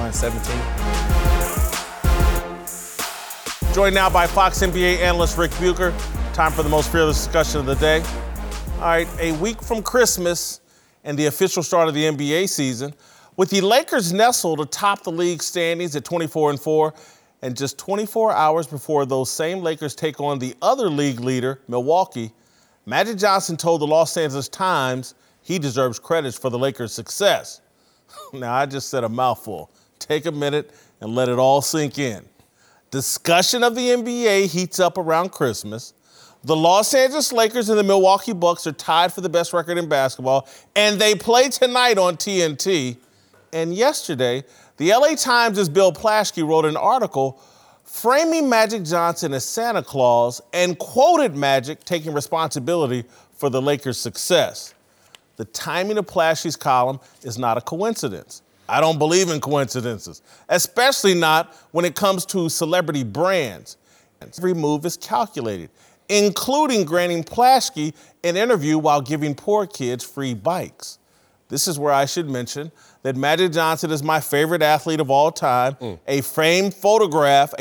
31-17. Joined now by Fox NBA analyst Rick Bucher. Time for the most fearless discussion of the day. All right, a week from Christmas and the official start of the NBA season, with the Lakers nestled atop the league standings at 24-4, and just 24 hours before those same Lakers take on the other league leader, Milwaukee, Magic Johnson told the Los Angeles Times he deserves credit for the Lakers' success. Now, I just said a mouthful. Take a minute and let it all sink in. Discussion of the NBA heats up around Christmas. The Los Angeles Lakers and the Milwaukee Bucks are tied for the best record in basketball, and they play tonight on TNT. And yesterday, the LA Times' Bill Plaschke wrote an article framing Magic Johnson as Santa Claus and quoted Magic taking responsibility for the Lakers' success. The timing of Plaschke's column is not a coincidence. I don't believe in coincidences, especially not when it comes to celebrity brands. Every move is calculated, including granting Plaschke an interview while giving poor kids free bikes. This is where I should mention that Magic Johnson is my favorite athlete of all time. A framed photograph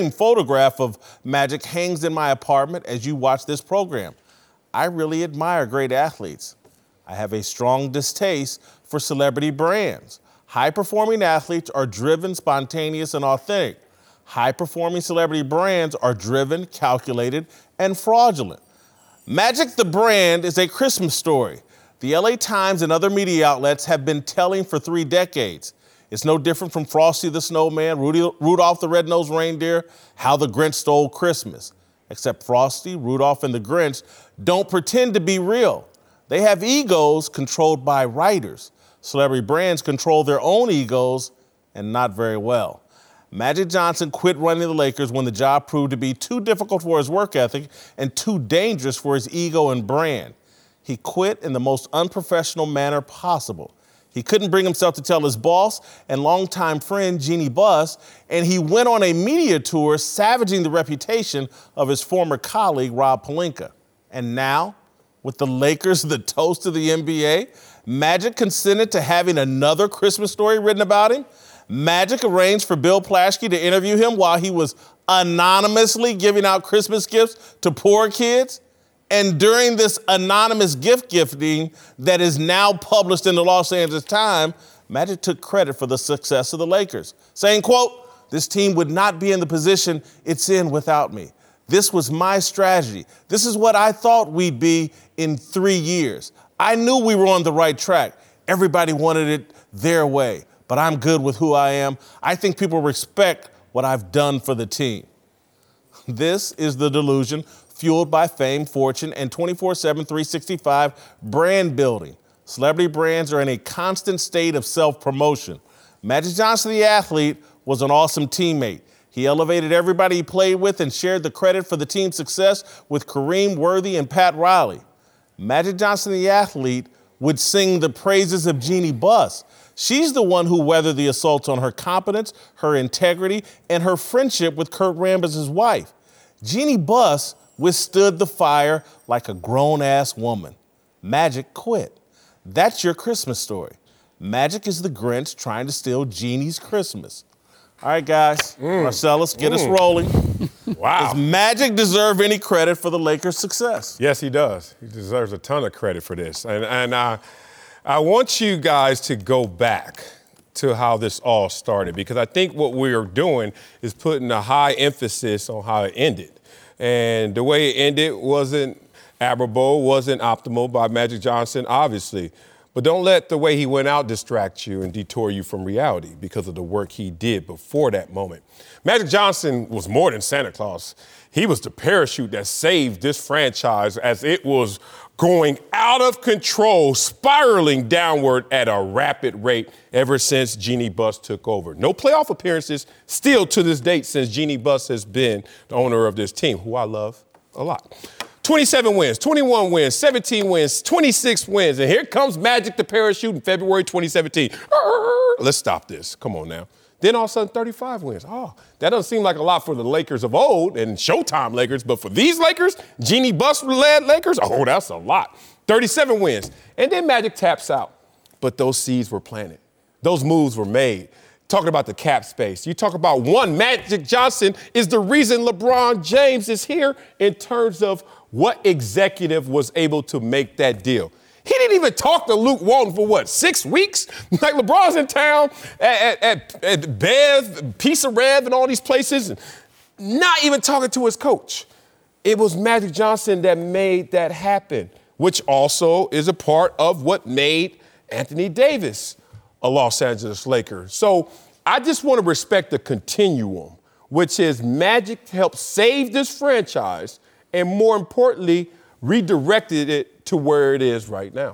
of Magic hangs in my apartment as you watch this program. I really admire great athletes. I have a strong distaste for celebrity brands. High-performing athletes are driven, spontaneous, and authentic. High-performing celebrity brands are driven, calculated, and fraudulent. Magic the brand is a Christmas story the LA Times and other media outlets have been telling for 3 decades. It's no different from Frosty the Snowman, Rudolph the Red-Nosed Reindeer, How the Grinch Stole Christmas. Except Frosty, Rudolph, and the Grinch don't pretend to be real. They have egos controlled by writers. Celebrity brands control their own egos, and not very well. Magic Johnson quit running the Lakers when the job proved to be too difficult for his work ethic and too dangerous for his ego and brand. He quit in the most unprofessional manner possible. He couldn't bring himself to tell his boss and longtime friend, Jeannie Buss, and he went on a media tour savaging the reputation of his former colleague, Rob Pelinka. And now, with the Lakers the toast of the NBA, Magic consented to having another Christmas story written about him. Magic arranged for Bill Plaschke to interview him while he was anonymously giving out Christmas gifts to poor kids. And during this anonymous gift gifting that is now published in the Los Angeles Times, Magic took credit for the success of the Lakers, saying, quote, "This team would not be in the position it's in without me. This was my strategy. This is what I thought we'd be in 3 years. I knew we were on the right track. Everybody wanted it their way, but I'm good with who I am. I think people respect what I've done for the team." This is the delusion fueled by fame, fortune, and 24/7, 365 brand building. Celebrity brands are in a constant state of self-promotion. Magic Johnson, the athlete, was an awesome teammate. He elevated everybody he played with and shared the credit for the team's success with Kareem, Worthy, and Pat Riley. Magic Johnson, the athlete, would sing the praises of Jeannie Buss. She's the one who weathered the assaults on her competence, her integrity, and her friendship with Kurt Rambis' wife. Jeannie Buss withstood the fire like a grown-ass woman. Magic quit. That's your Christmas story. Magic is the Grinch trying to steal Jeannie's Christmas. All right, guys. Marcellus, get us rolling. Wow. Does Magic deserve any credit for the Lakers' success? Yes, he does. He deserves a ton of credit for this. And I want you guys to go back to how this all started, because I think what we are doing is putting a high emphasis on how it ended. And the way it ended wasn't admirable, wasn't optimal by Magic Johnson, obviously. But don't let the way he went out distract you and detour you from reality because of the work he did before that moment. Magic Johnson was more than Santa Claus. He was the parachute that saved this franchise as it was going out of control, spiraling downward at a rapid rate ever since Jeannie Buss took over. No playoff appearances still to this date since Jeannie Buss has been the owner of this team, who I love a lot. 27 wins, 21 wins, 17 wins, 26 wins. And here comes Magic the parachute in February 2017. Let's stop this. Come on now. Then all of a sudden, 35 wins. Oh, that doesn't seem like a lot for the Lakers of old and Showtime Lakers, but for these Lakers, Jeannie Buss-led Lakers, oh, that's a lot. 37 wins. And then Magic taps out. But those seeds were planted. Those moves were made. Talking about the cap space. You talk about one, Magic Johnson is the reason LeBron James is here in terms of what executive was able to make that deal. He didn't even talk to Luke Walton for 6 weeks? Like LeBron's in town at Bev, Piece of Rev, and all these places, and not even talking to his coach. It was Magic Johnson that made that happen, which also is a part of what made Anthony Davis a Los Angeles Laker. So I just want to respect the continuum, which is Magic helped save this franchise and, more importantly, redirected it to where it is right now.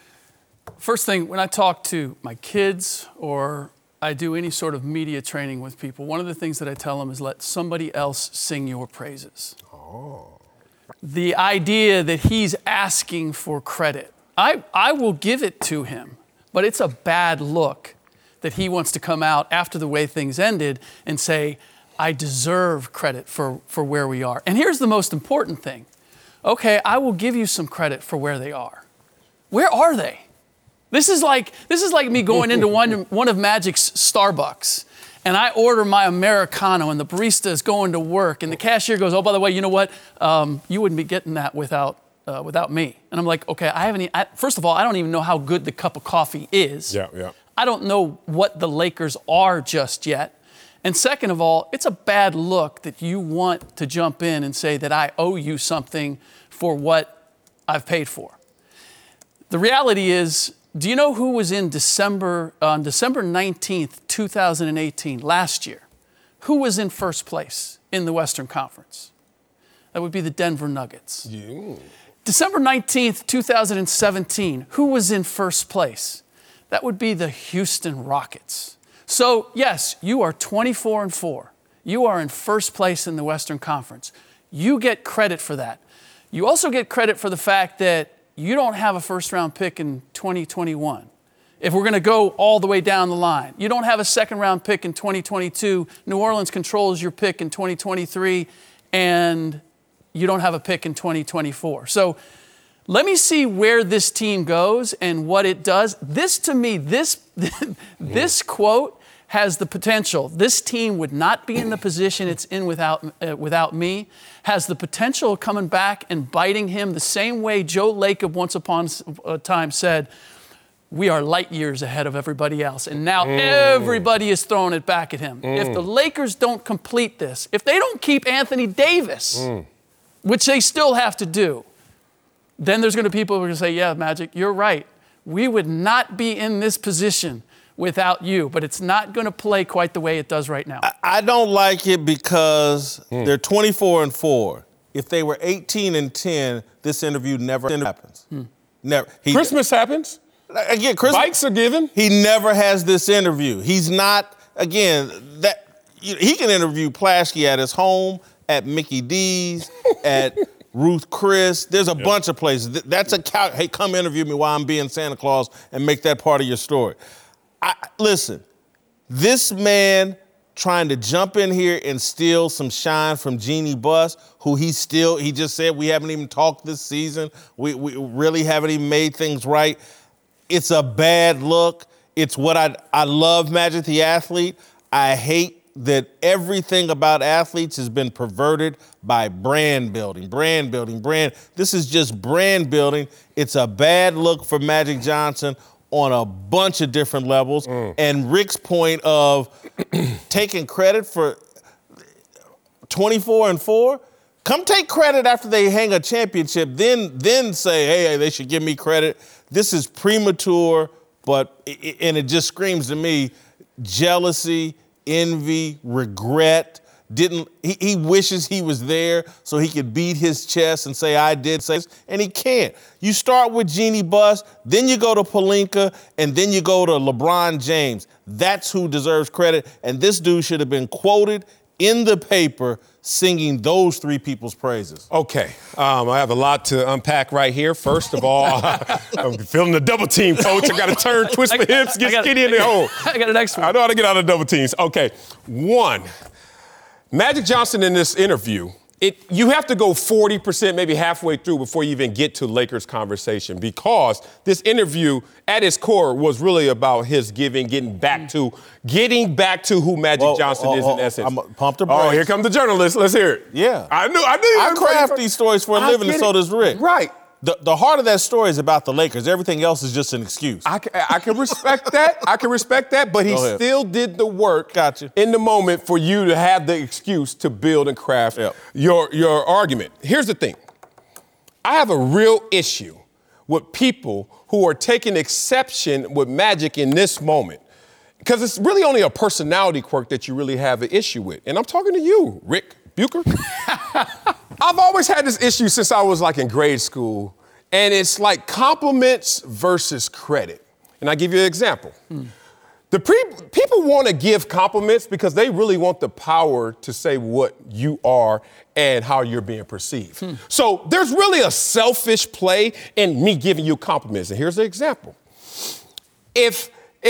First thing, when I talk to my kids or I do any sort of media training with people, one of the things that I tell them is let somebody else sing your praises. Oh. The idea that he's asking for credit, I will give it to him, but it's a bad look that he wants to come out after the way things ended and say, I deserve credit for where we are. And here's the most important thing. Okay, I will give you some credit for where they are. Where are they? This is like me going into one of Magic's Starbucks, and I order my Americano, and the barista is going to work, and the cashier goes, oh, by the way, you know what? You wouldn't be getting that without me. And I'm like, okay, first of all, I don't even know how good the cup of coffee is. Yeah. I don't know what the Lakers are just yet. And second of all, it's a bad look that you want to jump in and say that I owe you something for what I've paid for. The reality is, do you know who was on December 19th, 2018, last year? Who was in first place in the Western Conference? That would be the Denver Nuggets. Yeah. December 19th, 2017, who was in first place? That would be the Houston Rockets. So, yes, you are 24-4. You are in first place in the Western Conference. You get credit for that. You also get credit for the fact that you don't have a first-round pick in 2021. If we're going to go all the way down the line, you don't have a second-round pick in 2022. New Orleans controls your pick in 2023, and you don't have a pick in 2024. So let me see where this team goes and what it does. This, to me, this quote has the potential. This team would not be in the position it's in without me. Has the potential of coming back and biting him the same way Joe Lacob once upon a time said, we are light years ahead of everybody else. And now everybody is throwing it back at him. If the Lakers don't complete this, if they don't keep Anthony Davis, which they still have to do, then there's going to be people who are going to say, yeah, Magic, you're right. We would not be in this position without you, but it's not going to play quite the way it does right now. I don't like it because they're 24-4. if they were 18-10, this interview never happens. Never. Christmas happens. Again, Christmas. Bikes are given. He never has this interview. He's not, again, he can interview Plaschke at his home, at Mickey D's, at Ruth Chris. There's a bunch of places. That's hey, come interview me while I'm being Santa Claus and make that part of your story. Listen, this man trying to jump in here and steal some shine from Jeannie Buss, who he just said we haven't even talked this season. We really haven't even made things right. It's a bad look. It's what I love Magic the athlete. I hate that everything about athletes has been perverted by brand building. This is just brand building. It's a bad look for Magic Johnson on a bunch of different levels. And Rick's point of taking credit for 24-4, come take credit after they hang a championship, then say, hey, they should give me credit. This is premature, and it just screams to me jealousy, envy, regret. He wishes he was there so he could beat his chest and say, I did say this, and he can't. You start with Jeannie Buss, then you go to Pelinka, and then you go to LeBron James. That's who deserves credit, and this dude should have been quoted in the paper singing those three people's praises. Okay, I have a lot to unpack right here. First of all, I'm feeling the double team, coach. I got to turn, twist my hips, get skinny in the hole. I got an next one. I know how to get out of double teams. Okay, one, Magic Johnson in this interview, you have to go 40%, maybe halfway through before you even get to Lakers conversation, because this interview at its core was really about his getting back to who Magic Johnson is in essence. I'm pumped the brakes. Oh, here comes the journalist. Let's hear it. Yeah. I knew. I craft these stories for a living, and so does Rick. Right. The heart of that story is about the Lakers. Everything else is just an excuse. I can respect that. But he still did the work in the moment for you to have the excuse to build and craft your argument. Here's the thing. I have a real issue with people who are taking exception with Magic in this moment, because it's really only a personality quirk that you really have an issue with. And I'm talking to you, Rick Bucher. I've always had this issue since I was in grade school, and it's like compliments versus credit. And I give you an example. People want to give compliments because they really want the power to say what you are and how you're being perceived. So there's really a selfish play in me giving you compliments. And here's the example. If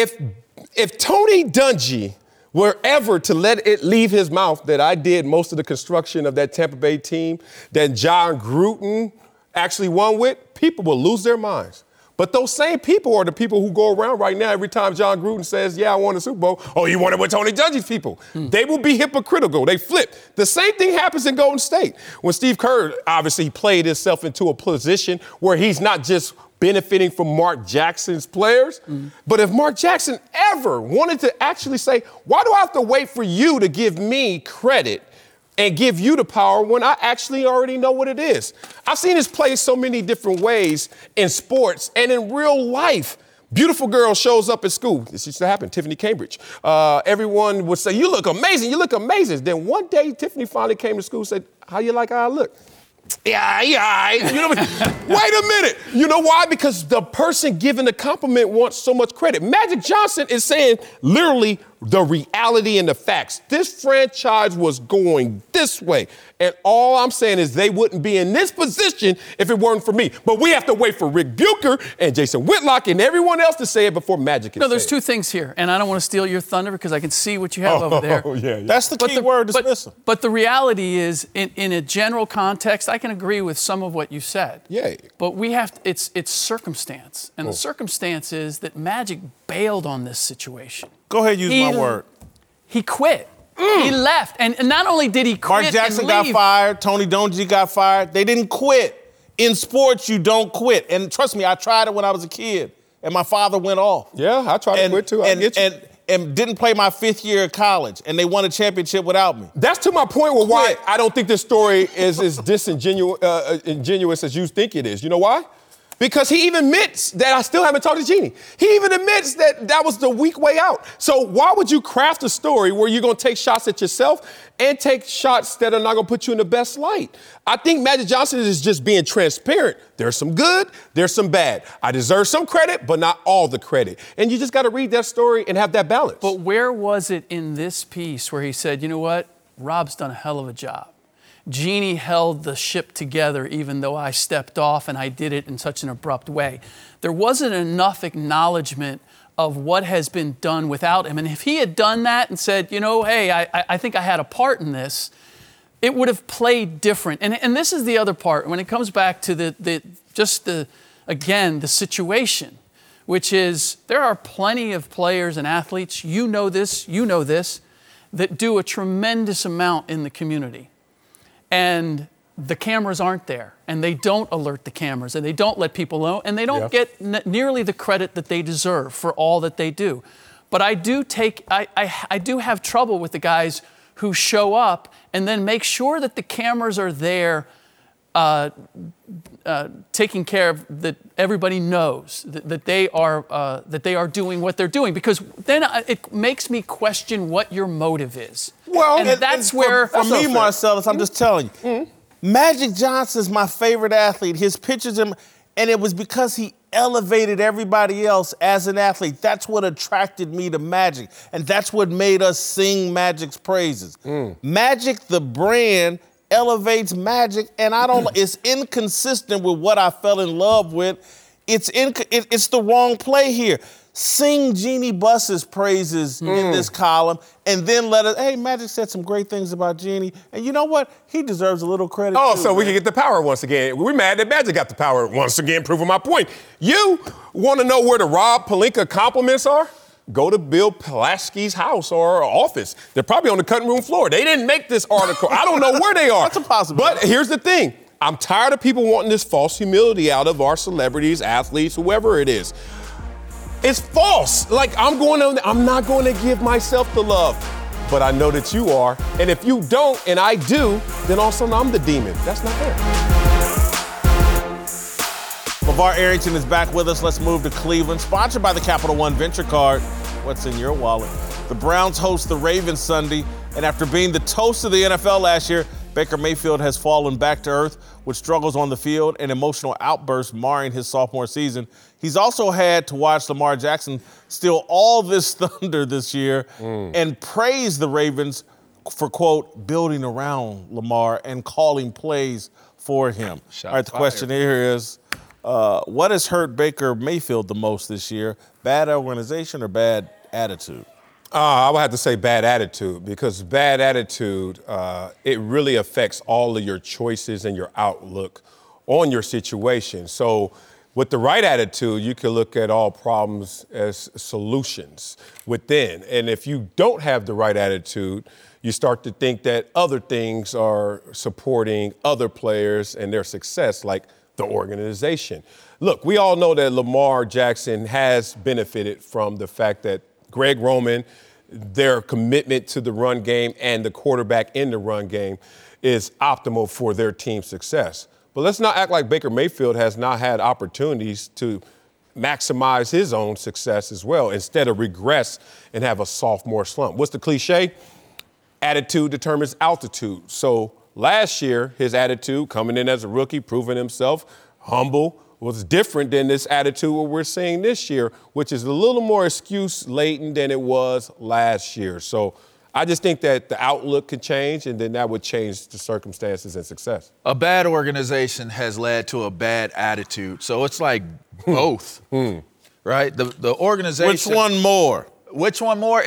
Tony Dungy were ever to let it leave his mouth that I did most of the construction of that Tampa Bay team that John Gruden actually won with, people will lose their minds. But those same people are the people who go around right now every time John Gruden says, yeah, I won the Super Bowl. Oh, you won it with Tony Dungy's people. They will be hypocritical. They flip. The same thing happens in Golden State. When Steve Kerr obviously played himself into a position where he's not just benefiting from Mark Jackson's players. But if Mark Jackson ever wanted to actually say, why do I have to wait for you to give me credit and give you the power when I actually already know what it is? I've seen this played so many different ways in sports and in real life. Beautiful girl shows up at school. This used to happen, Tiffany Cambridge. Everyone would say, you look amazing, you look amazing. Then one day, Tiffany finally came to school and said, how you like how I look? Yeah. You know what I mean? Wait a minute. You know why? Because the person giving the compliment wants so much credit. Magic Johnson is saying literally the reality and the facts. This franchise was going this way. And all I'm saying is they wouldn't be in this position if it weren't for me. But we have to wait for Rick Bucher and Jason Whitlock and everyone else to say it before Magic can say it. No, there's two things here, and I don't want to steal your thunder because I can see what you have over there. Yeah. That's the key word, dismissal. But the reality is, in a general context, I can agree with some of what you said. Yeah. But it's circumstance. And the circumstance is that Magic bailed on this situation. Go ahead, use my word. He quit. He left. And not only did he quit Mark Jackson and got leave, fired. Tony Dungy got fired. They didn't quit. In sports, you don't quit. And trust me, I tried it when I was a kid, and my father went off. Yeah, I tried to quit too. And didn't play my 5th year of college, and they won a championship without me. That's to my point with why I don't think this story is as disingenuous as you think it is. You know why? Because he even admits that I still haven't talked to Jeannie. He even admits that was the weak way out. So why would you craft a story where you're going to take shots at yourself and take shots that are not going to put you in the best light? I think Magic Johnson is just being transparent. There's some good, there's some bad. I deserve some credit, but not all the credit. And you just got to read that story and have that balance. But where was it in this piece where he said, you know what, Rob's done a hell of a job? Jeannie held the ship together even though I stepped off and I did it in such an abrupt way. There wasn't enough acknowledgement of what has been done without him. And if he had done that and said, you know, hey, I think I had a part in this, it would have played different. And this is the other part when it comes back to the situation, which is there are plenty of players and athletes, you know this, that do a tremendous amount in the community. And the cameras aren't there, and they don't alert the cameras, and they don't let people know, and they don't get nearly the credit that they deserve for all that they do. But I do have trouble with the guys who show up and then make sure that the cameras are there, taking care of that. Everybody knows that they are doing what they're doing, because then it makes me question what your motive is. Well, and that's where for me, Marcellus, I'm just telling you, Magic Johnson's my favorite athlete. His pictures, and it was because he elevated everybody else as an athlete. That's what attracted me to Magic, and that's what made us sing Magic's praises. Magic, the brand, elevates Magic, and it's inconsistent with what I fell in love with. It's the wrong play here. Sing Jeannie Buss's praises in this column, and then hey, Magic said some great things about Jeannie, and you know what? He deserves a little credit too, so we can get the power once again. We're mad that Magic got the power once again, proving my point. You want to know where the Rob Pelinka compliments are? Go to Bill Pulaski's house or office. They're probably on the cutting room floor. They didn't make this article. I don't know where they are. That's a possibility. But here's the thing. I'm tired of people wanting this false humility out of our celebrities, athletes, whoever it is. It's false. Like, I'm not going to give myself the love. But I know that you are. And if you don't and I do, then all of a sudden I'm the demon. That's not fair. LeVar Arrington is back with us. Let's move to Cleveland. Sponsored by the Capital One Venture Card. What's in your wallet? The Browns host the Ravens Sunday, and after being the toast of the NFL last year, Baker Mayfield has fallen back to earth with struggles on the field and emotional outbursts marring his sophomore season. He's also had to watch Lamar Jackson steal all this thunder this year and praise the Ravens for, quote, building around Lamar and calling plays for him. All right, the question here is, what has hurt Baker Mayfield the most this year? Bad organization or bad attitude? I would have to say bad attitude, because bad attitude, it really affects all of your choices and your outlook on your situation. So with the right attitude, you can look at all problems as solutions within. And if you don't have the right attitude, you start to think that other things are supporting other players and their success, like the organization. Look, we all know that Lamar Jackson has benefited from the fact that Greg Roman, their commitment to the run game and the quarterback in the run game is optimal for their team's success. But let's not act like Baker Mayfield has not had opportunities to maximize his own success as well, instead of regress and have a sophomore slump. What's the cliche? Attitude determines altitude. So last year, his attitude, coming in as a rookie, proving himself, humble, was different than this attitude what we're seeing this year, which is a little more excuse-laden than it was last year. So I just think that the outlook could change, and then that would change the circumstances and success. A bad organization has led to a bad attitude. So it's like both, right? The organization. Which one more? Which one more?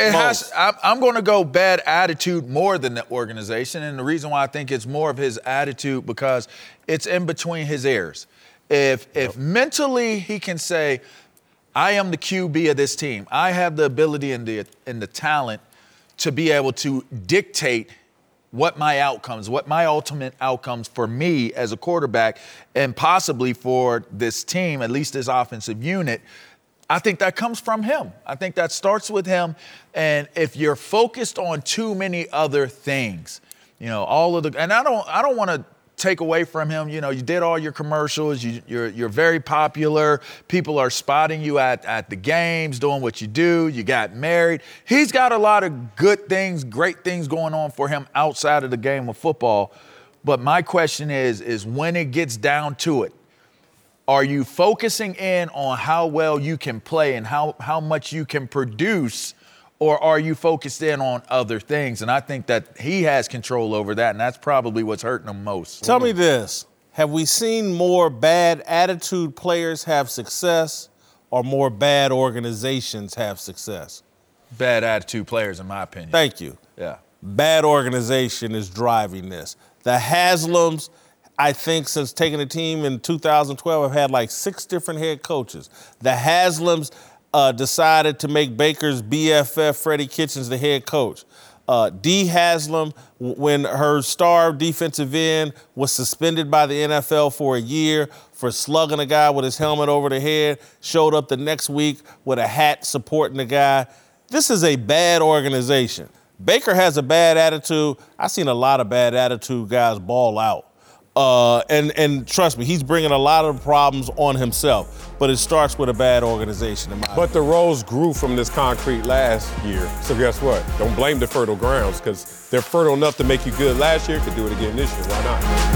I'm going to go bad attitude more than the organization. And the reason why I think it's more of his attitude, because it's in between his ears. If mentally he can say, I am the QB of this team, I have the ability and the talent to be able to dictate what my ultimate outcomes for me as a quarterback and possibly for this team, at least this offensive unit, I think that comes from him. I think that starts with him. And if you're focused on too many other things, and I don't want to take away from him. You know, you did all your commercials. You're very popular. People are spotting you at the games, doing what you do. You got married. He's got a lot of good things, great things going on for him outside of the game of football. But my question is when it gets down to it, are you focusing in on how well you can play and how much you can produce, or are you focused in on other things? And I think that he has control over that, and that's probably what's hurting him most. Tell me this. Have we seen more bad attitude players have success or more bad organizations have success? Bad attitude players, in my opinion. Thank you. Yeah. Bad organization is driving this. The Haslams, I think since taking the team in 2012, have had like 6 different head coaches. The Haslams decided to make Baker's BFF, Freddie Kitchens, the head coach. Dee Haslam, when her star defensive end was suspended by the NFL for a year for slugging a guy with his helmet over the head, showed up the next week with a hat supporting the guy. This is a bad organization. Baker has a bad attitude. I've seen a lot of bad attitude guys ball out. And trust me, he's bringing a lot of problems on himself. But it starts with a bad organization, in my opinion. But the rows grew from this concrete last year. So guess what? Don't blame the fertile grounds, because they're fertile enough to make you good last year. Could do it again this year. Why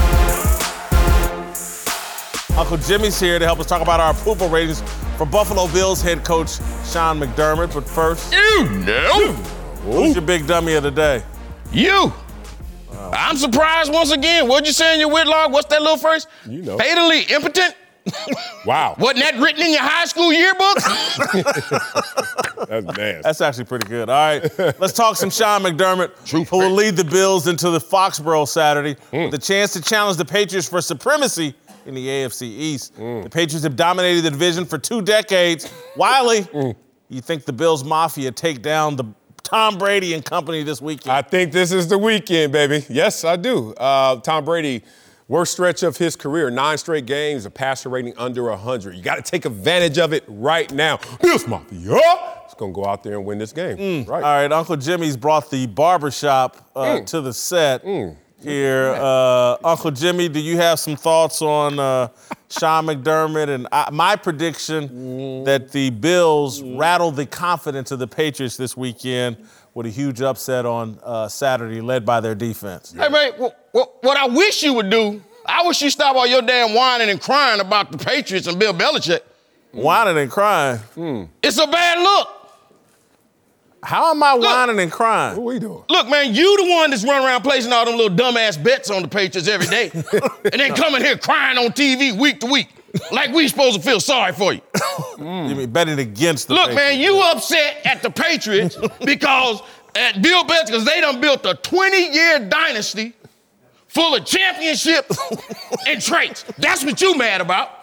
not? Uncle Jimmy's here to help us talk about our approval ratings for Buffalo Bills head coach Sean McDermott. But first, who's your big dummy of the day? You. I'm surprised once again. What'd you say in your Whitlock? What's that little phrase? You know. Fatally impotent? Wow. Wasn't that written in your high school yearbook? That's nasty. That's actually pretty good. All right, let's talk some Sean McDermott, who will lead the Bills into the Foxborough Saturday. The chance to challenge the Patriots for supremacy in the AFC East. The Patriots have dominated the division for 2 decades. Wiley, you think the Bills Mafia take down the Tom Brady and company this weekend? I think this is the weekend, baby. Yes, I do. Tom Brady, worst stretch of his career, 9 straight games, a passer rating under 100. You got to take advantage of it right now. Bills Mafia is going to go out there and win this game. Right. All right, Uncle Jimmy's brought the barbershop to the set here. Uncle Jimmy, do you have some thoughts on Sean McDermott? And my prediction that the Bills rattle the confidence of the Patriots this weekend with a huge upset on Saturday, led by their defense. Hey, man, what I wish you would do, I wish you stop all your damn whining and crying about the Patriots and Bill Belichick. Whining and crying? It's a bad look. How am I whining and crying? What are we doing? Look, man, you the one that's running around placing all them little dumbass bets on the Patriots every day. And then coming here crying on TV week to week. Like we supposed to feel sorry for you. You mean betting against the Look, Patriots? man, you upset at the Patriots because at Bill Belichick, because they done built a 20-year dynasty full of championships and traits. That's what you mad about.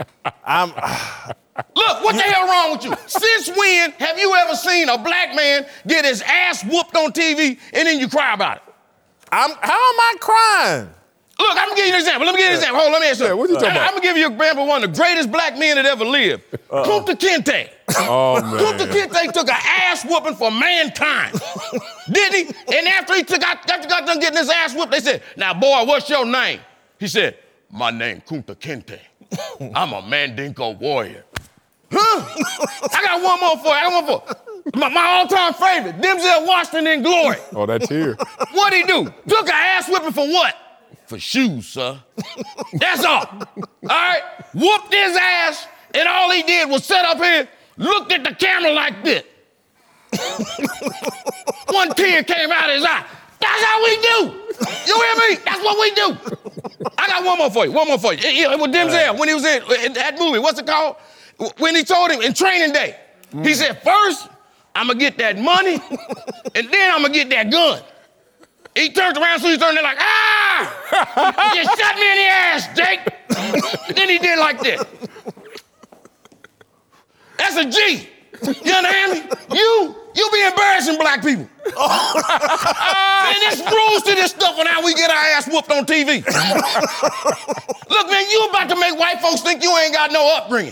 Look, what the hell wrong with you? Since when have you ever seen a black man get his ass whooped on TV and then you cry about it? How am I crying? Look, I'm gonna give you an example. Let me give you an example. Hold on, let me ask you. Yeah, what you talking about? I'm gonna give you an example of one of the greatest black men that ever lived. Kunta Kinte. Oh, man. Kunta Kinte took an ass whooping for mankind. Didn't he? And after he got done getting his ass whooped, they said, "Now, boy, what's your name?" He said, "My name Kunta Kinte. I'm a Mandingo warrior." I got one more for you. My all-time favorite, Denzel Washington in Glory. Oh, that's here. What'd he do? Took an ass whipping for what? For shoes, sir. That's all. All right? Whooped his ass, and all he did was sit up here, looked at the camera like this. One tear came out of his eye. That's how we do. You hear me? That's what we do. I got one more for you. It was Denzel when he was in that movie. What's it called? When he told him in Training Day, he said, "First, I'm going to get that money, and then I'm going to get that gun." He turns around, so he's turning there like, "Ah! You shot me in the ass, Jake." And then he did like this. That's a G. You understand me? You be embarrassing black people. And there's rules to this stuff on how we get our ass whooped on TV. Look, man, you about to make white folks think you ain't got no upbringing.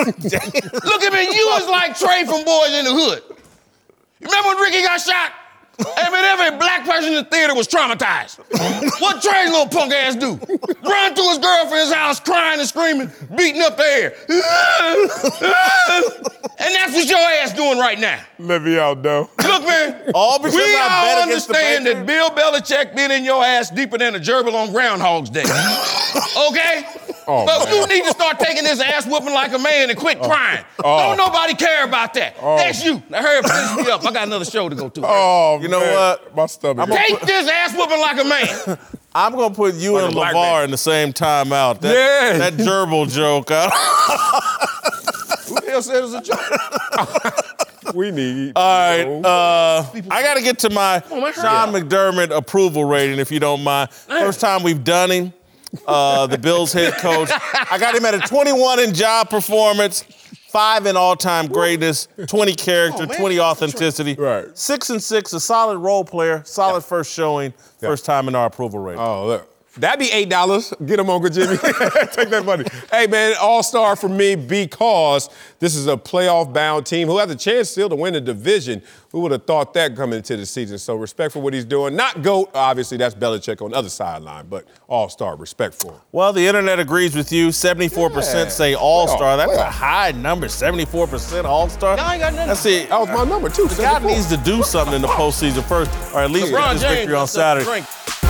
Look at me, you was like Trey from Boys in the Hood. You remember when Ricky got shot? Hey, man, every black person in the theater was traumatized. What Trey's little punk ass do? Run to his girlfriend's house crying and screaming, beating up the air. And that's what your ass doing right now. Let me out, though. Look, man, All because we I all bet against the understand Patriots? that Bill Belichick been in your ass deeper than a gerbil on Groundhog's Day. Okay? Oh, but man. you need to start taking this ass whooping like a man and quit crying. Don't nobody care about that. That's you. Now hurry up, finish me up. I got another show to go to. Oh, You know man. what? My stomach. Take this ass whooping like a man. I'm gonna put you Like and a black LeVar man. in the same timeout. That, Yeah. That gerbil joke. Who the hell said it was a joke? We need. All right, I got to get to my Sean McDermott approval rating, if you don't mind. First time we've done him, the Bills head coach. I got him at a 21 in job performance, 5 in all-time greatness, 20 character, 20 authenticity. Right. 6 and 6, a solid role player, solid first showing, first time in our approval rating. Oh, look. That'd be $8. Get him, Uncle Jimmy. Take that money. Hey, man, all-star for me because this is a playoff-bound team who has a chance still to win the division. Who would have thought that coming into the season? So respect for what he's doing. Not GOAT, obviously, that's Belichick on the other sideline, but all-star, respect for him. Well, the internet agrees with you. 74% say all-star. That's a high number, 74% all-star. Y'all ain't got nothing. That's it. That was my number, too. The guy needs to do something in the postseason first, or at least get LeBron this James victory on got something to Saturday. drink.